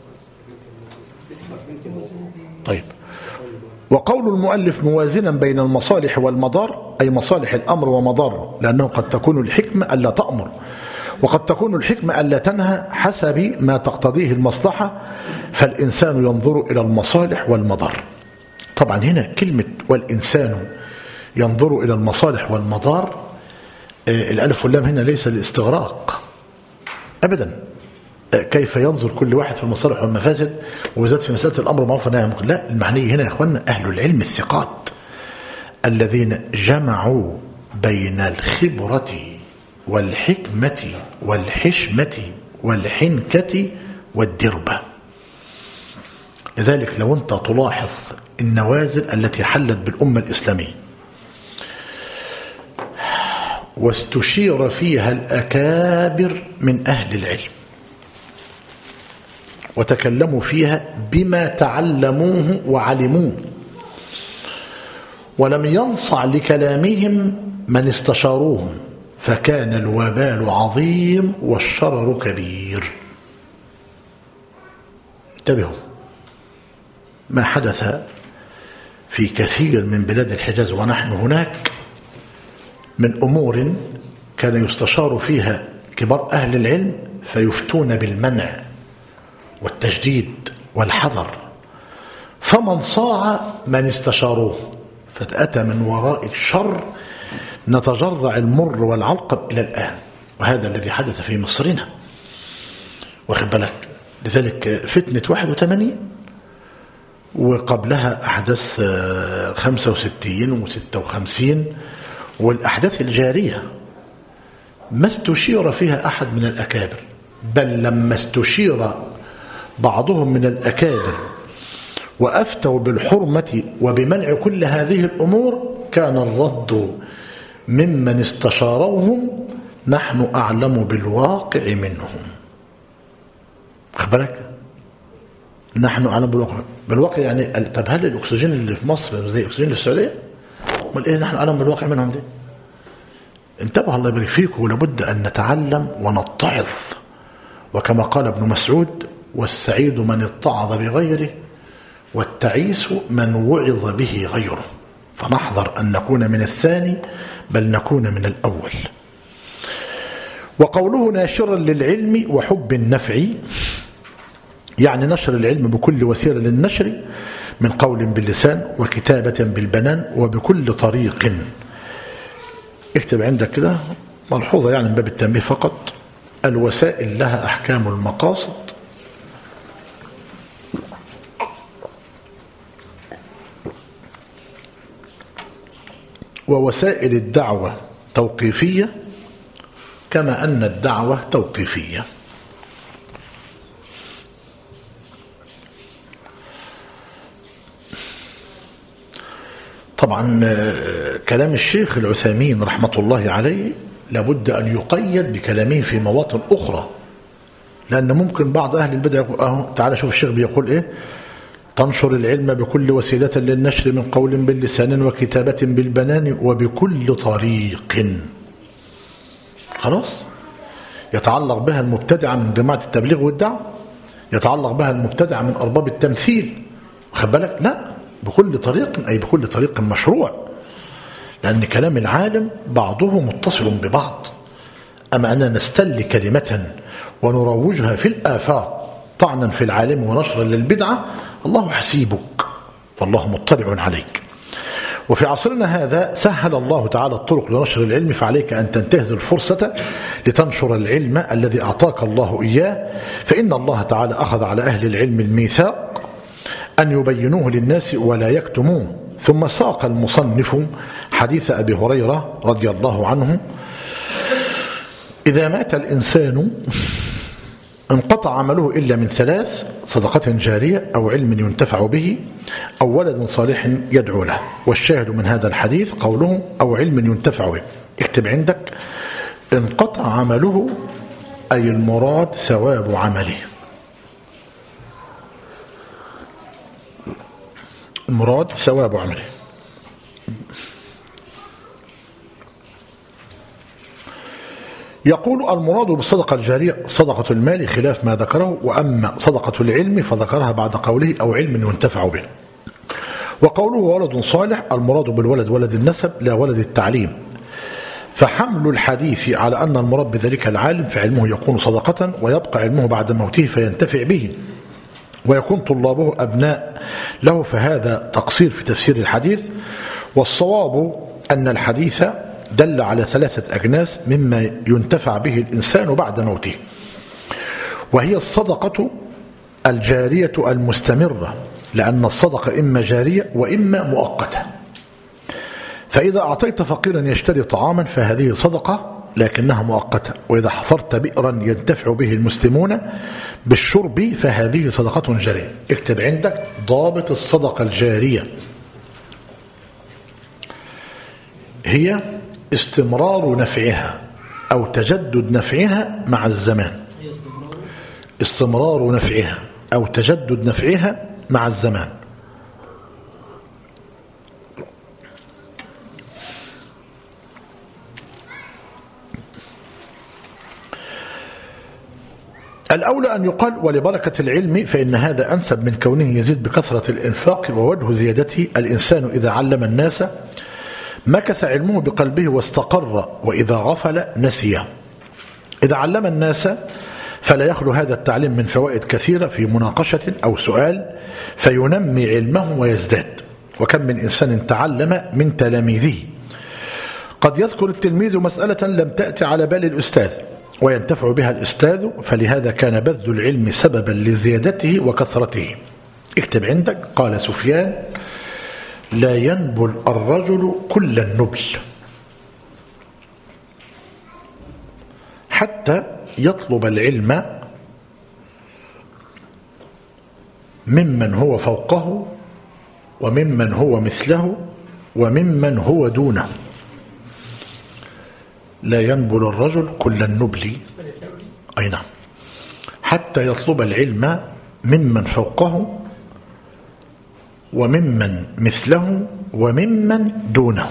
طيب، وقول المؤلف موازنا بين المصالح والمضار، أي مصالح الأمر ومضاره، لأنه قد تكون الحكمة ألا تأمر وقد تكون الحكمة ألا تنهى حسب ما تقتضيه المصلحة، فالإنسان ينظر إلى المصالح والمضار. طبعا هنا كلمة والإنسان ينظر إلى المصالح والمضار، الألف واللام هنا ليس الاستغراق أبدا. كيف ينظر كل واحد في المصالح والمفاسد، وبالذات في مسألة الأمر بالمعروف والنهي عن المنكر؟ لا، المعني هنا يا إخواننا أهل العلم الثقات الذين جمعوا بين الخبرة والحكمة والحشمة والحنكة والدربة. لذلك لو أنت تلاحظ النوازل التي حلت بالأمة الإسلامية واستشير فيها الأكابر من أهل العلم وتكلموا فيها بما تعلموه وعلموه، ولم ينصع لكلامهم من استشاروهم، فكان الوبال عظيم والشرر كبير. انتبهوا، ما حدث في كثير من بلاد الحجاز ونحن هناك من أمور كان يستشار فيها كبار أهل العلم فيفتون بالمنع والتجديد والحذر، فمن صاع من استشاروه فأتى من وراء الشر نتجرع المر والعلقب إلى الآن، وهذا الذي حدث في مصرنا. واخد بالك؟ لذلك فتنة واحد وثمانين وقبلها أحداث خمسة وستين وستة وخمسين والأحداث الجارية ما استشير فيها أحد من الأكابر، بل لما استشير بعضهم من الأكابر وأفتوا بالحرمة وبمنع كل هذه الأمور كان الرد ممن استشاروهم نحن أعلم بالواقع منهم. أخبرك نحن أعلم بالواقع بالواقع يعني طب هل الأكسجين اللي في مصر زي الأكسجين اللي في السعودية؟ امال إيه نحن أعلم بالواقع منهم دي؟ انتبهوا الله يبارك فيكم، ولابد أن نتعلم ونتعظ، وكما قال ابن مسعود: والسعيد من اتعظ بغيره والتعيس من وعظ به غيره. فنحذر أن نكون من الثاني بل نكون من الأول. وقوله ناشرا للعلم وحب النفع، يعني نشر العلم بكل وسيلة للنشر من قول باللسان وكتابة بالبنان وبكل طريق. اكتب عندك كده ملحوظة يعني من باب التنبيه فقط: الوسائل لها أحكام المقاصد، ووسائل الدعوة توقيفية كما أن الدعوة توقيفية. طبعا كلام الشيخ العثيمين رحمة الله عليه لابد أن يقيد بكلامه في مواطن أخرى، لأن ممكن بعض أهل البدع يقول أهو تعالى شوف الشيخ بيقول إيه: تنشر العلم بكل وسيلة للنشر من قول باللسان وكتابة بالبنان وبكل طريق. خلاص، يتعلق بها المبتدعة من جماعة التبليغ والدعوة، يتعلق بها المبتدعة من أرباب التمثيل، واخد بالك؟ لا، بكل طريق أي بكل طريق مشروع، لأن كلام العالم بعضه متصل ببعض. أما أننا نستل كلمة ونروجها في الآفاق طعنا في العالم ونشرا للبدعة، الله حسيبك والله مطلع عليك. وفي عصرنا هذا سهل الله تعالى الطرق لنشر العلم، فعليك أن تنتهز الفرصة لتنشر العلم الذي أعطاك الله إياه، فإن الله تعالى أخذ على أهل العلم الميثاق أن يبينوه للناس ولا يكتموه. ثم ساق المصنف حديث أبي هريرة رضي الله عنه: إذا مات الإنسان انقطع عمله إلا من ثلاث: صدقة جارية أو علم ينتفع به أو ولد صالح يدعو له. والشاهد من هذا الحديث قوله أو علم ينتفع به. اكتب عندك: انقطع عمله أي المراد ثواب عمله، المراد ثواب عمله. يقول: المراد بالصدقة الجارية صدقة المال خلاف ما ذكره، وأما صدقة العلم فذكرها بعد قوله أو علم ينتفع به. وقوله ولد صالح المراد بالولد ولد النسب لا ولد التعليم، فحمل الحديث على أن المراد بذلك العالم فعلمه يكون صدقة ويبقى علمه بعد موته فينتفع به ويكون طلابه أبناء له، فهذا تقصير في تفسير الحديث. والصواب أن الحديث دل على ثلاثة أجناس مما ينتفع به الإنسان بعد موته، وهي الصدقة الجارية المستمرة، لأن الصدقة إما جارية وإما مؤقتة. فإذا أعطيت فقيرا يشتري طعاما فهذه صدقة لكنها مؤقتة، وإذا حفرت بئرا ينتفع به المسلمون بالشرب فهذه صدقة جارية. اكتب عندك ضابط الصدقة الجارية: هي استمرار نفعها أو تجدد نفعها مع الزمان. استمرار نفعها أو تجدد نفعها مع الزمان. الأولى أن يقال ولبركة العلم، فإن هذا أنسب من كونه يزيد بكثرة الإنفاق. ووجه زيادته: الإنسان إذا علم الناس مكث علمه بقلبه واستقر، وإذا غفل نسي. إذا علم الناس فلا يخلو هذا التعليم من فوائد كثيرة في مناقشة أو سؤال فينمي علمه ويزداد. وكم من إنسان تعلم من تلاميذه، قد يذكر التلميذ مسألة لم تأتي على بال الأستاذ وينتفع بها الأستاذ، فلهذا كان بذل العلم سببا لزيادته وكثرته. اكتب عندك: قال سفيان: لا ينبل الرجل كل النبل حتى يطلب العلم ممن هو فوقه وممن هو مثله وممن هو دونه. لا ينبل الرجل كل النبل، أي نعم، حتى يطلب العلم ممن فوقه وممن مثله وممن دونه.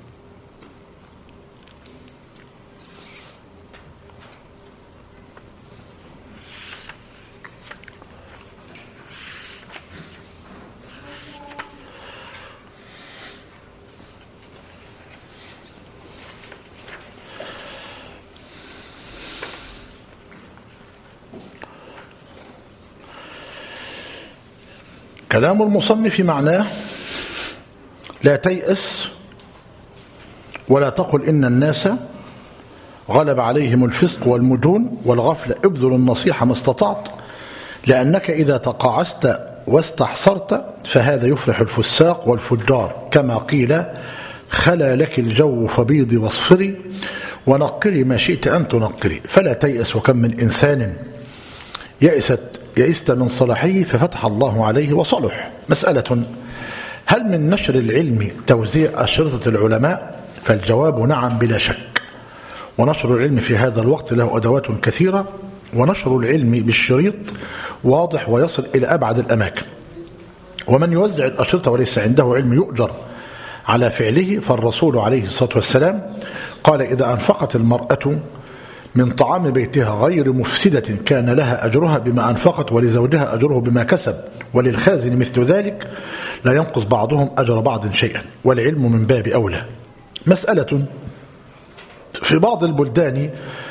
كلام المصنف معناه: لا تيأس ولا تقل إن الناس غلب عليهم الفسق والمجون والغفلة، ابذل النصيحة ما استطعت، لأنك إذا تقاعست واستحصرت فهذا يفلح الفساق والفجار، كما قيل: خلا لك الجو فبيضي واصفري ونقري ما شئت أن تنقري. فلا تيأس. وكم من إنسان يأست يئست من صلاحه ففتح الله عليه وصلح. مسألة: هل من نشر العلم توزيع أشرطة العلماء؟ فالجواب نعم بلا شك. ونشر العلم في هذا الوقت له أدوات كثيرة، ونشر العلم بالشريط واضح ويصل إلى أبعد الأماكن. ومن يوزع الأشرطة وليس عنده علم يؤجر على فعله، فالرسول عليه الصلاة والسلام قال: إذا أنفقت المرأة من طعام بيتها غير مفسدة كان لها أجرها بما أنفقت ولزوجها أجره بما كسب، وللخازن مثل ذلك، لا ينقص بعضهم أجر بعض شيئا، والعلم من باب أولى. مسألة: في بعض البلدان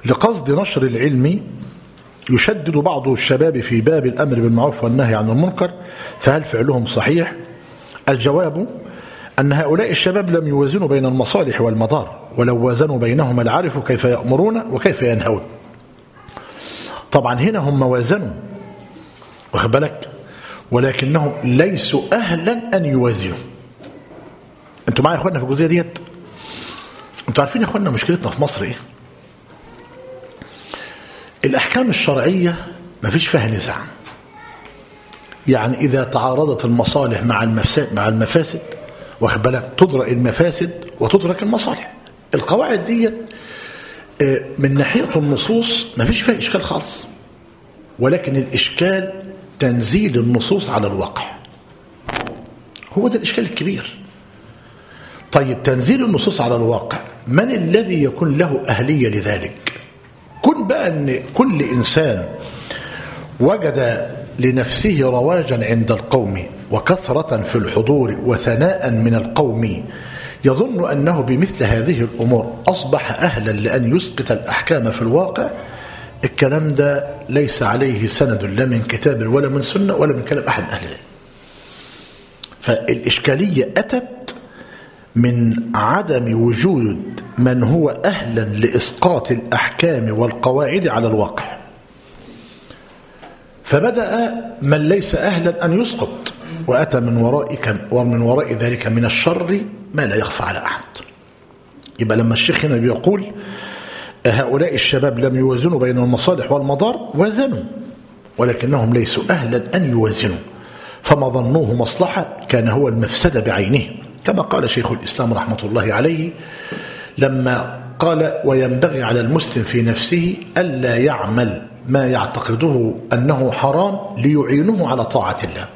لقصد نشر العلم يشدد بعض الشباب في باب الأمر بالمعروف والنهي عن المنكر، فهل فعلهم صحيح؟ الجواب أن هؤلاء الشباب لم يوازنوا بين المصالح والمضار، ولو وازنوا بينهما لعرفوا كيف يأمرون وكيف ينهون. طبعا هنا هم وازنوا، واخد بالك، ولكنهم ليسوا أهلا أن يوازنوا. أنتوا معايا يا أخوانا في الجزئية ديت؟ أنتوا عارفين يا أخوانا مشكلتنا في مصر إيه؟ الأحكام الشرعية ما فيش فيها نزاع. يعني إذا تعارضت المصالح مع المفاسد مع المفاسد واخد بالك تدرك المفاسد وتدرك المصالح. القواعد دي من ناحية النصوص ما فيش فيها إشكال خالص، ولكن الإشكال تنزيل النصوص على الواقع، هو ده الإشكال الكبير. طيب تنزيل النصوص على الواقع، من الذي يكون له أهلية لذلك؟ كن بقى أن كل إنسان وجد لنفسه رواجا عند القوم وكثرة في الحضور وثناء من القوم يظن أنه بمثل هذه الأمور أصبح أهلا لأن يسقط الأحكام في الواقع، الكلام ده ليس عليه سند لا من كتاب ولا من سنة ولا من كلام أحد أهل العلم. فالإشكالية أتت من عدم وجود من هو أهلا لإسقاط الأحكام والقواعد على الواقع، فبدأ من ليس أهلا أن يسقط، وأتى من ورائك ومن وراء ذلك من الشر ما لا يخفى على أحد. يبقى لما الشيخ هنا بيقول هؤلاء الشباب لم يوازنوا بين المصالح والمضار، وازنوا ولكنهم ليسوا أهلا أن يوازنوا، فما ظنوه مصلحة كان هو المفسدة بعينه، كما قال شيخ الإسلام رحمة الله عليه لما قال وينبغي على المسلم في نفسه ألا يعمل ما يعتقده أنه حرام ليعينه على طاعة الله.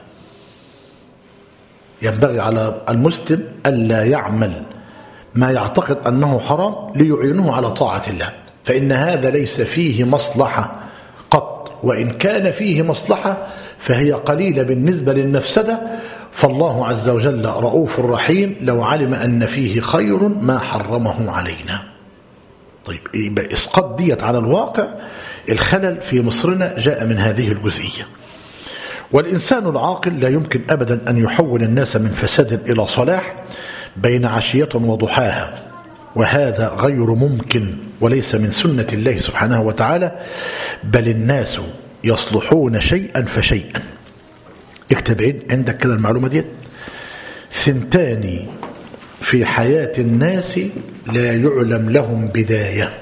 ينبغي على المسلم ألا يعمل ما يعتقد أنه حرام ليعينه على طاعة الله، فإن هذا ليس فيه مصلحة قط، وإن كان فيه مصلحة فهي قليلة بالنسبة للمفسدة، فالله عز وجل رؤوف رحيم لو علم أن فيه خير ما حرمه علينا. طيب يبقى إسقاط ديت على الواقع، الخلل في مصرنا جاء من هذه الجزئية. والإنسان العاقل لا يمكن أبدا أن يحول الناس من فساد إلى صلاح بين عشية وضحاها، وهذا غير ممكن وليس من سنة الله سبحانه وتعالى، بل الناس يصلحون شيئا فشيئا. اكتب عندك كده المعلومة دي، ثنتان في حياة الناس لا يعلم لهم بداية،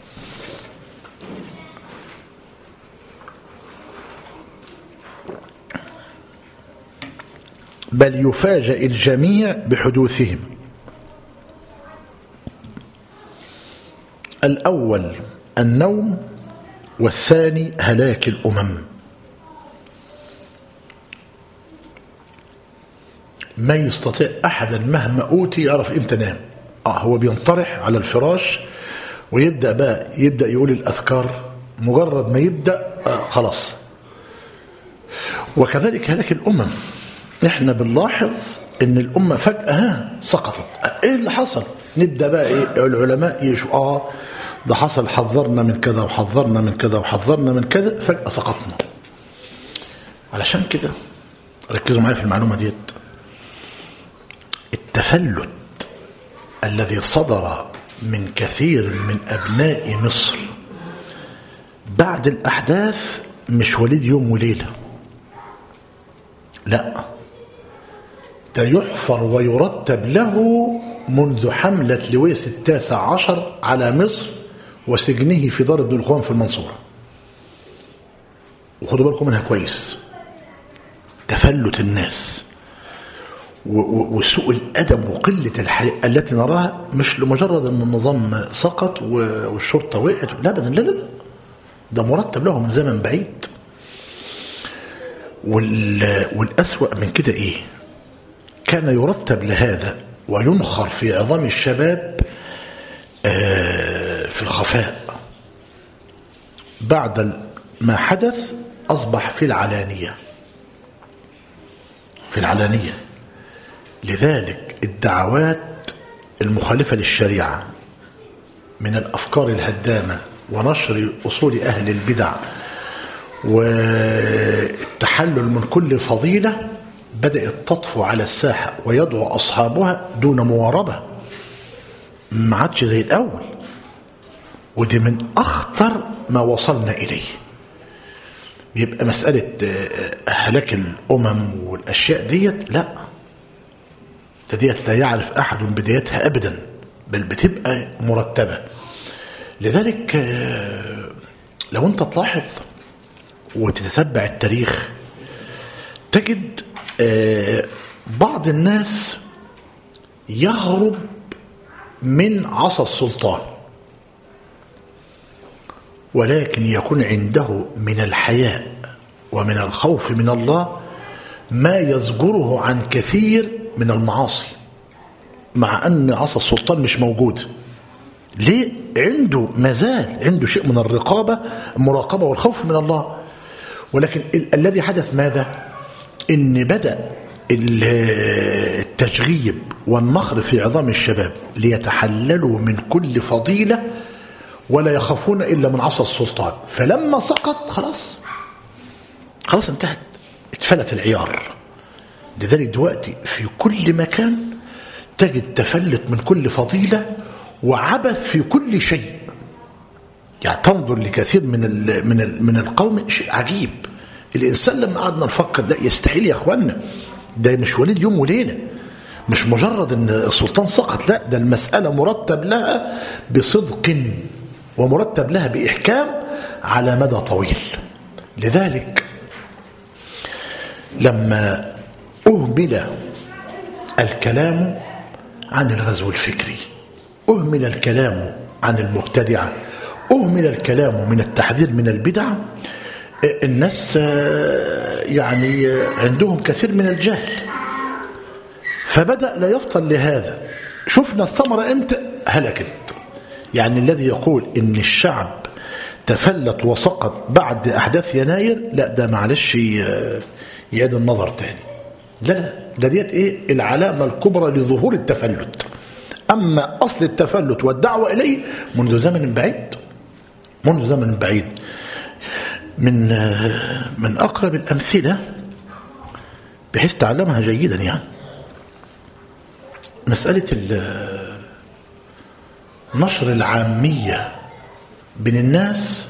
بل يفاجأ الجميع بحدوثهم. الأول النوم، والثاني هلاك الأمم. ما يستطيع أحدا مهما أوتي يعرف إمتى نام. آه هو بينطرح على الفراش ويبدأ بقى يبدأ يقول الأذكار، مجرد ما يبدأ آه خلاص. وكذلك هلاك الأمم، احنا بنلاحظ ان الأمة فجأة ها سقطت. ايه اللي حصل؟ نبدأ بقى ايه العلماء يشوف اه ده حصل، حذرنا من كذا وحذرنا من كذا وحذرنا من كذا، فجأة سقطنا. علشان كده ركزوا معايا في المعلومة ديت، التفلت الذي صدر من كثير من أبناء مصر بعد الأحداث مش وليد يوم وليلة، لا، ده يحفر ويرتب له منذ حملة لويس التاسع عشر على مصر وسجنه في دار ابن الخوان في المنصورة. وخدوا بالكم منها كويس، تفلت الناس وسوء الأدب وقلة الحياة التي نراها، مش لمجرد أن النظام سقط والشرطة وقعت، لا أبدا، لا لا، ده مرتب له من زمن بعيد. والأسوأ من كده إيه؟ كان يرتب لهذا وينخر في عظام الشباب في الخفاء، بعد ما حدث أصبح في العلانية في العلانية لذلك الدعوات المخالفة للشريعة من الأفكار الهدامة ونشر أصول أهل البدع والتحلل من كل فضيلة بدأت تطفو على الساحة ويدعو أصحابها دون مواربة، ما عادش زي الأول. ودي من أخطر ما وصلنا إليه. يبقى مسألة هلاك الأمم والأشياء ديت لا، ديت لا يعرف أحد بدايتها أبدا، بل بتبقى مرتبة. لذلك لو أنت تلاحظ وتتتبع التاريخ تجد بعض الناس يهرب من عصا السلطان، ولكن يكون عنده من الحياء ومن الخوف من الله ما يزجره عن كثير من المعاصي، مع أن عصا السلطان مش موجود. ليه؟ عنده مازال عنده شيء من الرقابة المراقبة والخوف من الله. ولكن ال الذي حدث ماذا؟ إن بدأ التشغيب والنخر في عظام الشباب ليتحللوا من كل فضيلة ولا يخافون إلا من عصا السلطان. فلما سقط خلاص خلاص انتهت، اتفلت العيار. لذلك دلوقتي في كل مكان تجد تفلت من كل فضيلة وعبث في كل شيء. يعني تنظر لكثير من ال من ال من القوم شيء عجيب. الإنسان لما قعدنا نفكر لا يستحيل يا أخوانا، ده مش وليد يوم وليلة، مش مجرد ان السلطان سقط، لا، ده المسألة مرتب لها بصدق ومرتب لها بإحكام على مدى طويل. لذلك لما أهمل الكلام عن الغزو الفكري، أهمل الكلام عن المبتدعة، أهمل الكلام من التحذير من البدع، الناس يعني عندهم كثير من الجهل، فبدأ لا يفطن لهذا. شفنا الثمرة امتى؟ هلكت. يعني الذي يقول ان الشعب تفلت وسقط بعد احداث يناير، لا ده معلش يعيد النظر تاني. لا لا، ده ديت ايه العلامة الكبرى لظهور التفلت. اما اصل التفلت والدعوة اليه منذ زمن بعيد، منذ زمن بعيد. من من اقرب الامثلة بحيث تعلمها جيدا، يعني مسألة نشر العامية بين الناس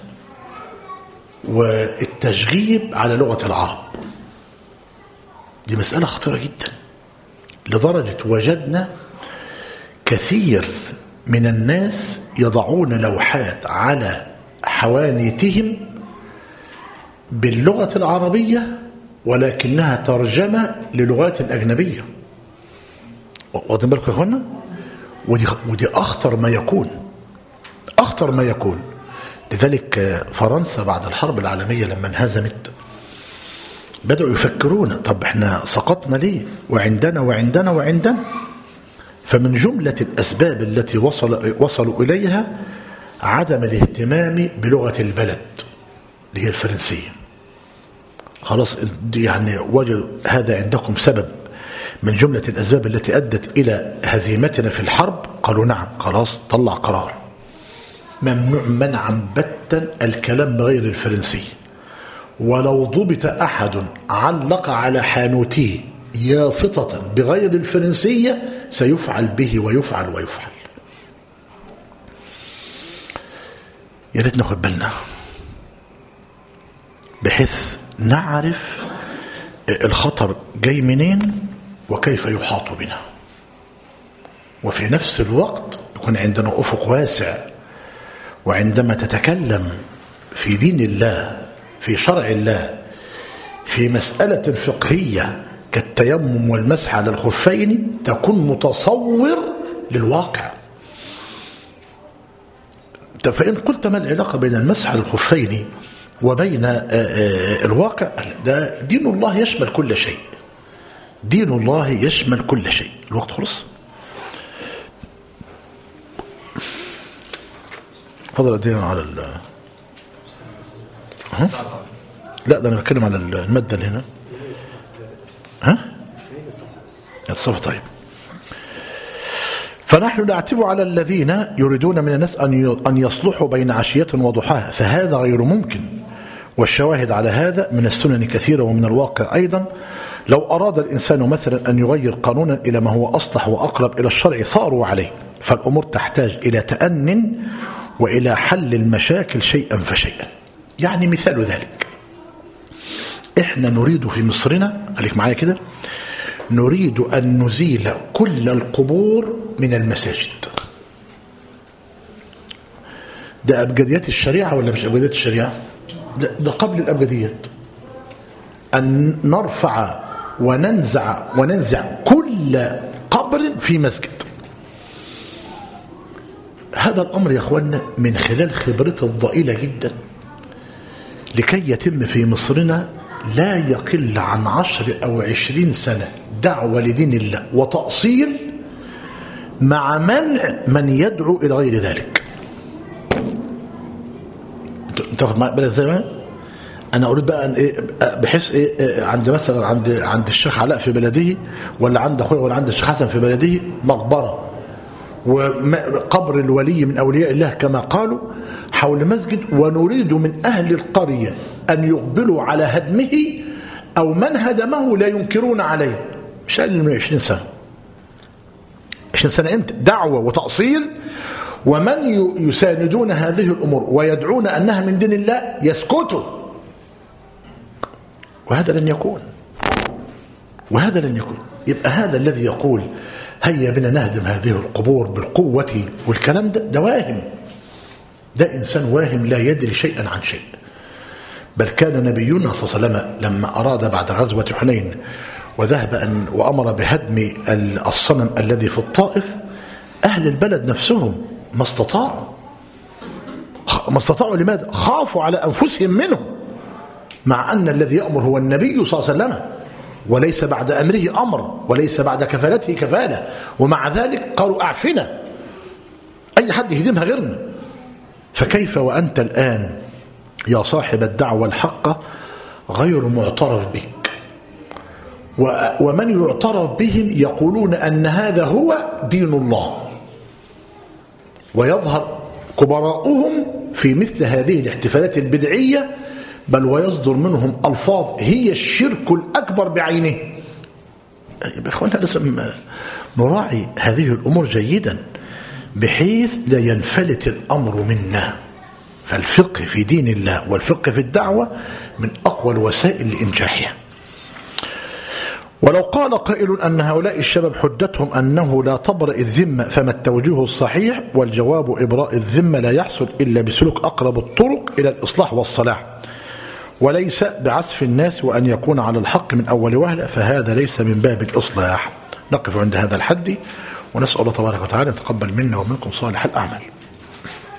والتشغيب على لغة العرب. دي مسألة خطيرة جدا، لدرجة وجدنا كثير من الناس يضعون لوحات على حوانيتهم باللغة العربية ولكنها ترجمة للغات الأجنبية. واخدين بالكم يا اخوانا؟ ودي ودي اخطر ما يكون، اخطر ما يكون. لذلك فرنسا بعد الحرب العالميه لما انهزمت بداوا يفكرون طب احنا سقطنا ليه؟ وعندنا وعندنا وعندنا. فمن جمله الاسباب التي وصل وصلوا اليها عدم الاهتمام بلغه البلد اللي هي الفرنسيه. خلاص يعني وجدوا هذا عندكم سبب من جملة الأسباب التي أدت إلى هزيمتنا في الحرب. قالوا نعم، خلاص طلع قرار ممنوع منعا باتا الكلام بغير الفرنسي، ولو ضبط أحد علق على حانوته يافطة بغير الفرنسية سيفعل به ويفعل ويفعل. يا ريت ناخد بالنا بحيث نعرف الخطر جاي منين وكيف يحاط بنا، وفي نفس الوقت يكون عندنا أفق واسع. وعندما تتكلم في دين الله، في شرع الله، في مسألة فقهية كالتيمم والمسح على الخفين، تكون متصور للواقع. فإن قلت ما العلاقة بين المسح على الخفين وبين الواقع؟ ده دين الله يشمل كل شيء، دين الله يشمل كل شيء. الوقت خلص. فضل ادينا على ال ها؟ لا ده انا بتكلم على الماده اللي هنا. ها الصف. طيب فنحن نعتب على الذين يريدون من الناس أن يصلحوا بين عشية وضحاها، فهذا غير ممكن، والشواهد على هذا من السنن كثيرة ومن الواقع أيضا. لو أراد الإنسان مثلا أن يغير قانونا إلى ما هو أصلح وأقرب إلى الشرع ثاروا عليه. فالأمور تحتاج إلى تأن وإلى حل المشاكل شيئا فشيئا. يعني مثال ذلك، إحنا نريد في مصرنا، خليك معايا كده، نريد أن نزيل كل القبور من المساجد. ده أبجديات الشريعة ولا مش أبجديات الشريعة؟ ده, ده قبل الأبجديات، أن نرفع وننزع وننزع كل قبر في مسجد. هذا الأمر يا أخوانا من خلال خبرتي الضئيلة جدا، لكي يتم في مصرنا لا يقل عن عشر أو عشرين سنة دعوة لدين الله وتأصيل، مع منع من يدعو إلى غير ذلك. انت واخد بالك زي ما انا اريد بقى ان ايه، بحيث ايه، عند مثلا عند عند الشيخ علاء في بلده، ولا عند اخويا، ولا عند الشيخ حسن في بلده مقبره وقبر الولي من اولياء الله كما قالوا حول مسجد، ونريد من اهل القريه ان يقبلوا على هدمه، او من هدمه لا ينكرون عليه. مش اقل من عشرين سنه. عشرين سنه امتى؟ دعوه وتأصيل، ومن يساندون هذه الأمور ويدعون أنها من دين الله يسكتوا. وهذا لن يكون، وهذا لن يكون. يبقى هذا الذي يقول هيا بنا نهدم هذه القبور بالقوة والكلام ده، ده واهم، ده إنسان واهم لا يدري شيئا عن شيء. بل كان نبينا صلى الله عليه وسلم لما أراد بعد غزوة حنين وذهب أن وأمر بهدم الصنم الذي في الطائف، أهل البلد نفسهم ما استطاعوا ما استطاعوا لماذا؟ خافوا على أنفسهم منه، مع أن الذي يأمر هو النبي صلى الله عليه وسلم، وليس بعد أمره أمر، وليس بعد كفالته كفالة. ومع ذلك قالوا أعفنا، أي حد يهدمها غيرنا. فكيف وأنت الآن يا صاحب الدعوة الحقة غير معترف بك، ومن يعترف بهم يقولون أن هذا هو دين الله، ويظهر كبراؤهم في مثل هذه الاحتفالات البدعية، بل ويصدر منهم ألفاظ هي الشرك الأكبر بعينه. يا إخوانا لازم نراعي هذه الأمور جيدا بحيث لا ينفلت الأمر منا. فالفقه في دين الله والفقه في الدعوة من أقوى الوسائل لإنجاحها. ولو قال قائل أن هؤلاء الشباب حجتهم أنه لا تبرأ الذمة، فما التوجيه الصحيح؟ والجواب إبراء الذمة لا يحصل إلا بسلوك أقرب الطرق إلى الإصلاح والصلاح، وليس بعسف الناس وأن يكون على الحق من أول وهلة، فهذا ليس من باب الإصلاح. نقف عند هذا الحد، ونسأل الله تبارك وتعالى يتقبل منا ومنكم صالح الأعمال.